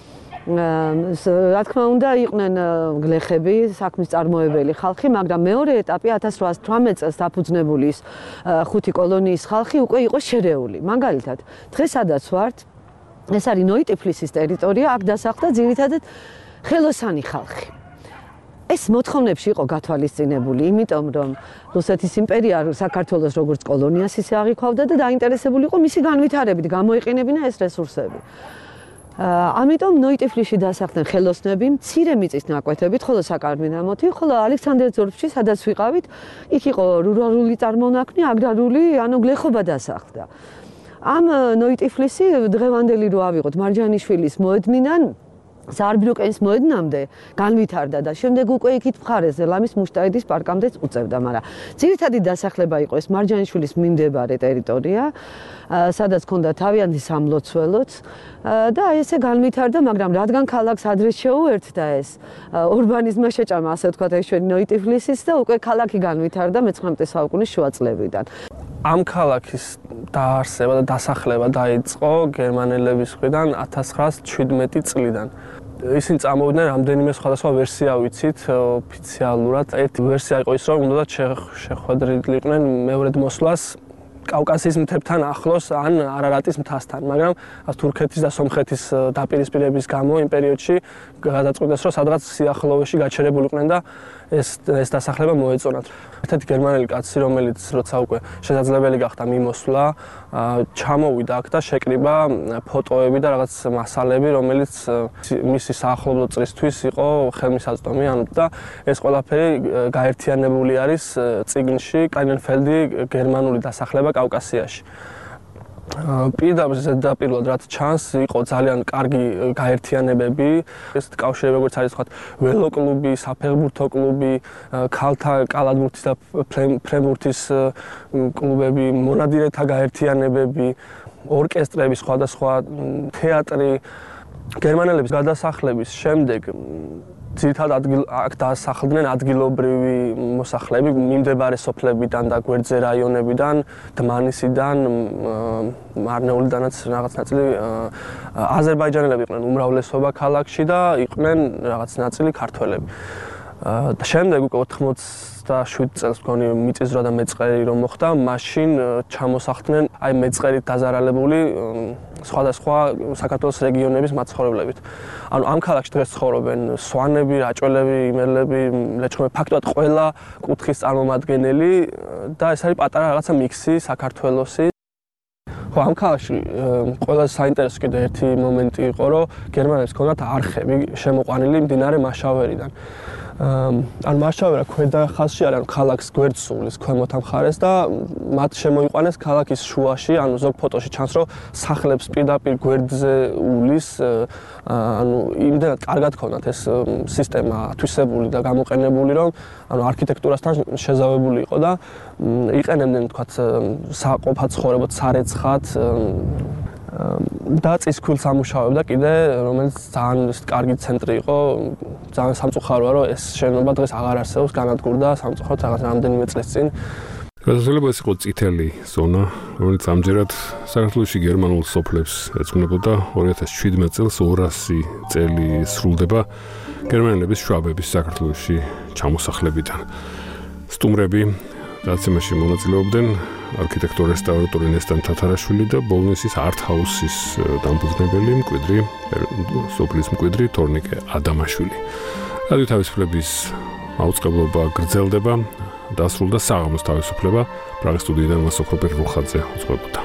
რა თქმა უნდა, იყვნენ გლეხები, საქმის წარმოებელი ხალხი, მაგრამ მეორე ეტაპი ათას რვაასი თვრამეტ წელს დაფუძნებული ის ხუთი კოლონიის ხალხი უკვე იყო შერეული. მაგალითად, დღეს სადაც ვართ, ეს არის ნოიტიფლისის ტერიტორია, აქ დასახლდა ძირითადად ხელოსანი ხალხი. ეს მოთხოვნებში იყო გათვალისწინებული, იმიტომ რომ რუსეთის იმპერია საქართველოს როგორც კოლონიას ისე აღიქვავდა და დაინტერესებული იყო მისი განვითარებით, გამოიყენებინა ეს რესურსები. ამიტომ ნოიტიფლისში დასახლდნენ ხელოსნები, მცირე მიწის ნაკვეთებით, ხოლო საკარმინამოთი, ხოლო ალექსანდრე ძორფში, სადაც ვიყავით, იქ იყო რურალური წარმონაქმნი, აგრარული, ანუ გლეხობა დასახლდა. ამ ნოიტიფლისი დღევანდელი რო ავიღოთ მარჯანიშვილის მოედნიდან საარბილოკენის მოედნამდე განვითარდა და შემდეგ უკვე იქით მხარეზე ლამის მუშტაიდის პარკამდეც უწევდა, მაგრამ ძირითადი დასახლება იყო ეს მარჯანიშვილის მიმდებარე ტერიტორია, სადაც ჰქონდა თავიანთი სამლოცველოც და აი ესე განვითარდა, მაგრამ რადგან ქალაქს ადრეს შეუერთდა ეს ურბანიზმმა შეჭამა, ასე ვთქვათ, ეს ჩვენი ნოიტიფლისიც და უკვე ქალაქი განვითარდა მეცხრამეტე საუკუნის შუა წლებიდან. ამ ქალაქის დაარსება და დასახლება დაიწყო გერმანელების მხრიდან ათას ცხრაას შვიდმეტი წლიდან. ისინი წამოვიდნენ რამდენიმე სხვადასხვა ვერსია ვიცით ოფიციალურად. ერთი ვერსია იყო ის, რომ უნდათ შეხვედრილიყვნენ მეორედ მოსვლას კავკასიის მთებთან ახლოს ან არარატის მთასთან, მაგრამ თურქეთის და სომხეთის დაპირისპირების გამო იმ პერიოდში გადაწყვიტეს, რომ სადღაც სიახლოვეში გაჩერებულიყვნენ და ეს ეს დასახლება მოეწონათ. ერთ-ერთი გერმანელი კაცი, რომელიც როცა უკვე შესაძლებელი გახდა მიმოსვლა, ჩამოვიდა აქ და შეკრიბა ფოტოები და რაღაც მასალები, რომელიც მისი საახლობლო წრისთვის იყო ხელმისაწვდომი, ანუ და ეს ყველაფერი გაერთიანებული არის წიგნში კაინენფელდი გერმანული დასახლება კავკასიაში. პირდაპირ ზედაპირულად რაც ჩანს, იყო ძალიან კარგი გაერთიანებები, ეს კავშირი როგორც არის თქვა ველოკლუბი, საფეხბურთო კლუბი, ქალთა კალათბურთის და ფრენბურთის კლუბები, მონადირეთა გაერთიანებები, ორკესტრები, სხვადასხვა თეატრი. გერმანელების გადასახლების შემდეგ ძირითადად ადგილ აქ დასახლდნენ ადგილობრივი მოსახლეები მიმდებარე სოფლებიდან და გვერდზე რაიონებიდან, დმანისიდან, მარნეულიდანაც რაღაც ნაწილი აზერბაიჯანელები იყვნენ უმრავლესობა ქალაქში და იყვნენ რაღაც ნაწილი ქართველები. და შემდეგ უკვე ოთხმოცდაშვიდ წელს მგონი მიწისძვრა და მეწყერი რომ მოხდა, მაშინ ჩამოსახლდნენ აი მეწყერით დაზარალებული სხვადასხვა საქართველოს რეგიონების მაცხოვრებლებით. ანუ ამ ქალაქში დღეს ცხოვრობენ სვანები, რაჭველები, იმერლები, ლეჩხუმები, ფაქტობრივად ყველა კუთხის წარმომადგენელი და ეს არის პატარა რაღაცა მიქსი საქართველოსი. ხო, ამ ქალაქში ყველაზე საინტერესო კიდე ერთი მომენტი იყო, რომ გერმანელებს ჰქონდათ არხები შემოყვანილი მდინარე მაშავერიდან. ან მაშავერა ქვედა ხაზში არის, ანუ ქალაქს გვერდს სულის ქვემოთა მხარეს და მათ შემოიყვანეს ქალაქის შუაში, ანუ ზოგ ფოტოში ჩანს, რომ სახლებს პირდაპირ გვერდზე ულის, ანუ იმდენად კარგად ჰქონდათ ეს სისტემა ათვისებული და გამოყენებული, რომ ანუ არქიტექტურასთან შეზავებული იყო და იყენებდნენ თქვათ საყოფა ცხოვრებად, სარეცხად და წისქვილს ამუშავებდა კიდე, რომელიც ძალიან კარგი ცენტრი იყო, ძალიან სამწუხაროა, რომ ეს შენობა დღეს აღარ არსებობს, განადგურდა სამწუხაროდ რაღაც რამდენიმე წლის წინ. შესაძლოა ეს იყო წითელი ზონა, რომელიც ამჯერად საქართველოში გერმანულ სოფლებს ეძღვნებოდა. ორი ათას შვიდმეტ წელს ორასი წელი სრულდება გერმანელების შვაბების საქართველოში ჩამოსახლებიდან. სტუმრები დაცემაში მონაწილეობდნენ არქიტექტორ რესტავრატორი ნესტან თათარაშვილი და ბოლნისის არტ-ჰაუსის დამფუძნებელი მკვიდრი სოფლის მკვიდრი თორნიკე ადამაშვილი. რადიო თავისუფლების აუწყებლობა გრძელდება, დასრულდა საღამოს თავისუფლება, პრაღის სტუდიიდან მასოფრო პერუხაძე უძღვებოდა.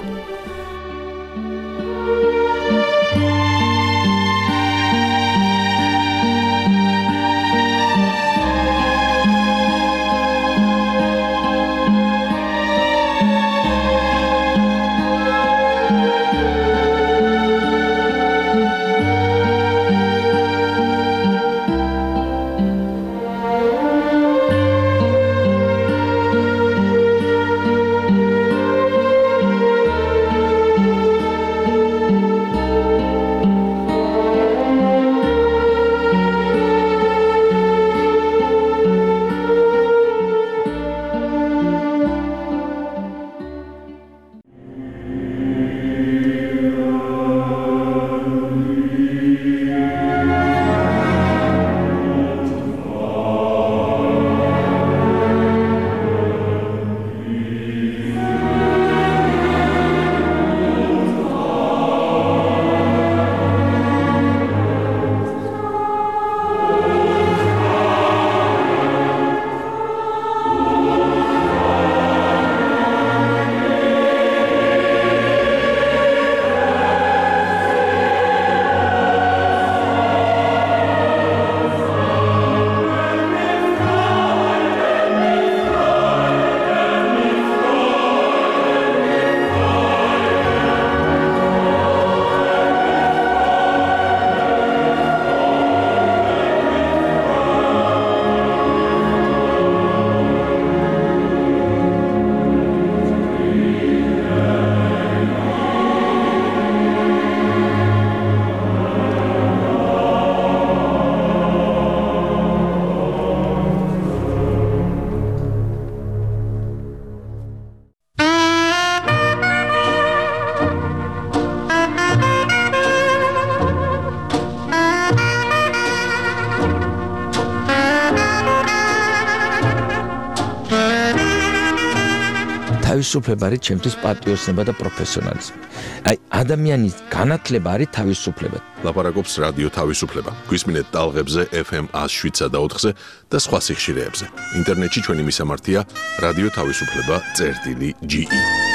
თავისუფლება არის ჩემთვის პატრიოტიზმი და პროფესიონალიზმი. აი, ადამიანის განათლება არის თავისუფლება. ლაპარაკობს რადიო თავისუფლება. გვისმინეთ ტალღებზე ეფ ემ one oh seven და ოთხზე და სხვა სიხშირეებზე. ინტერნეტში ჩვენი მისამართია რადიო თავისუფლება წერტილი ჯი ი.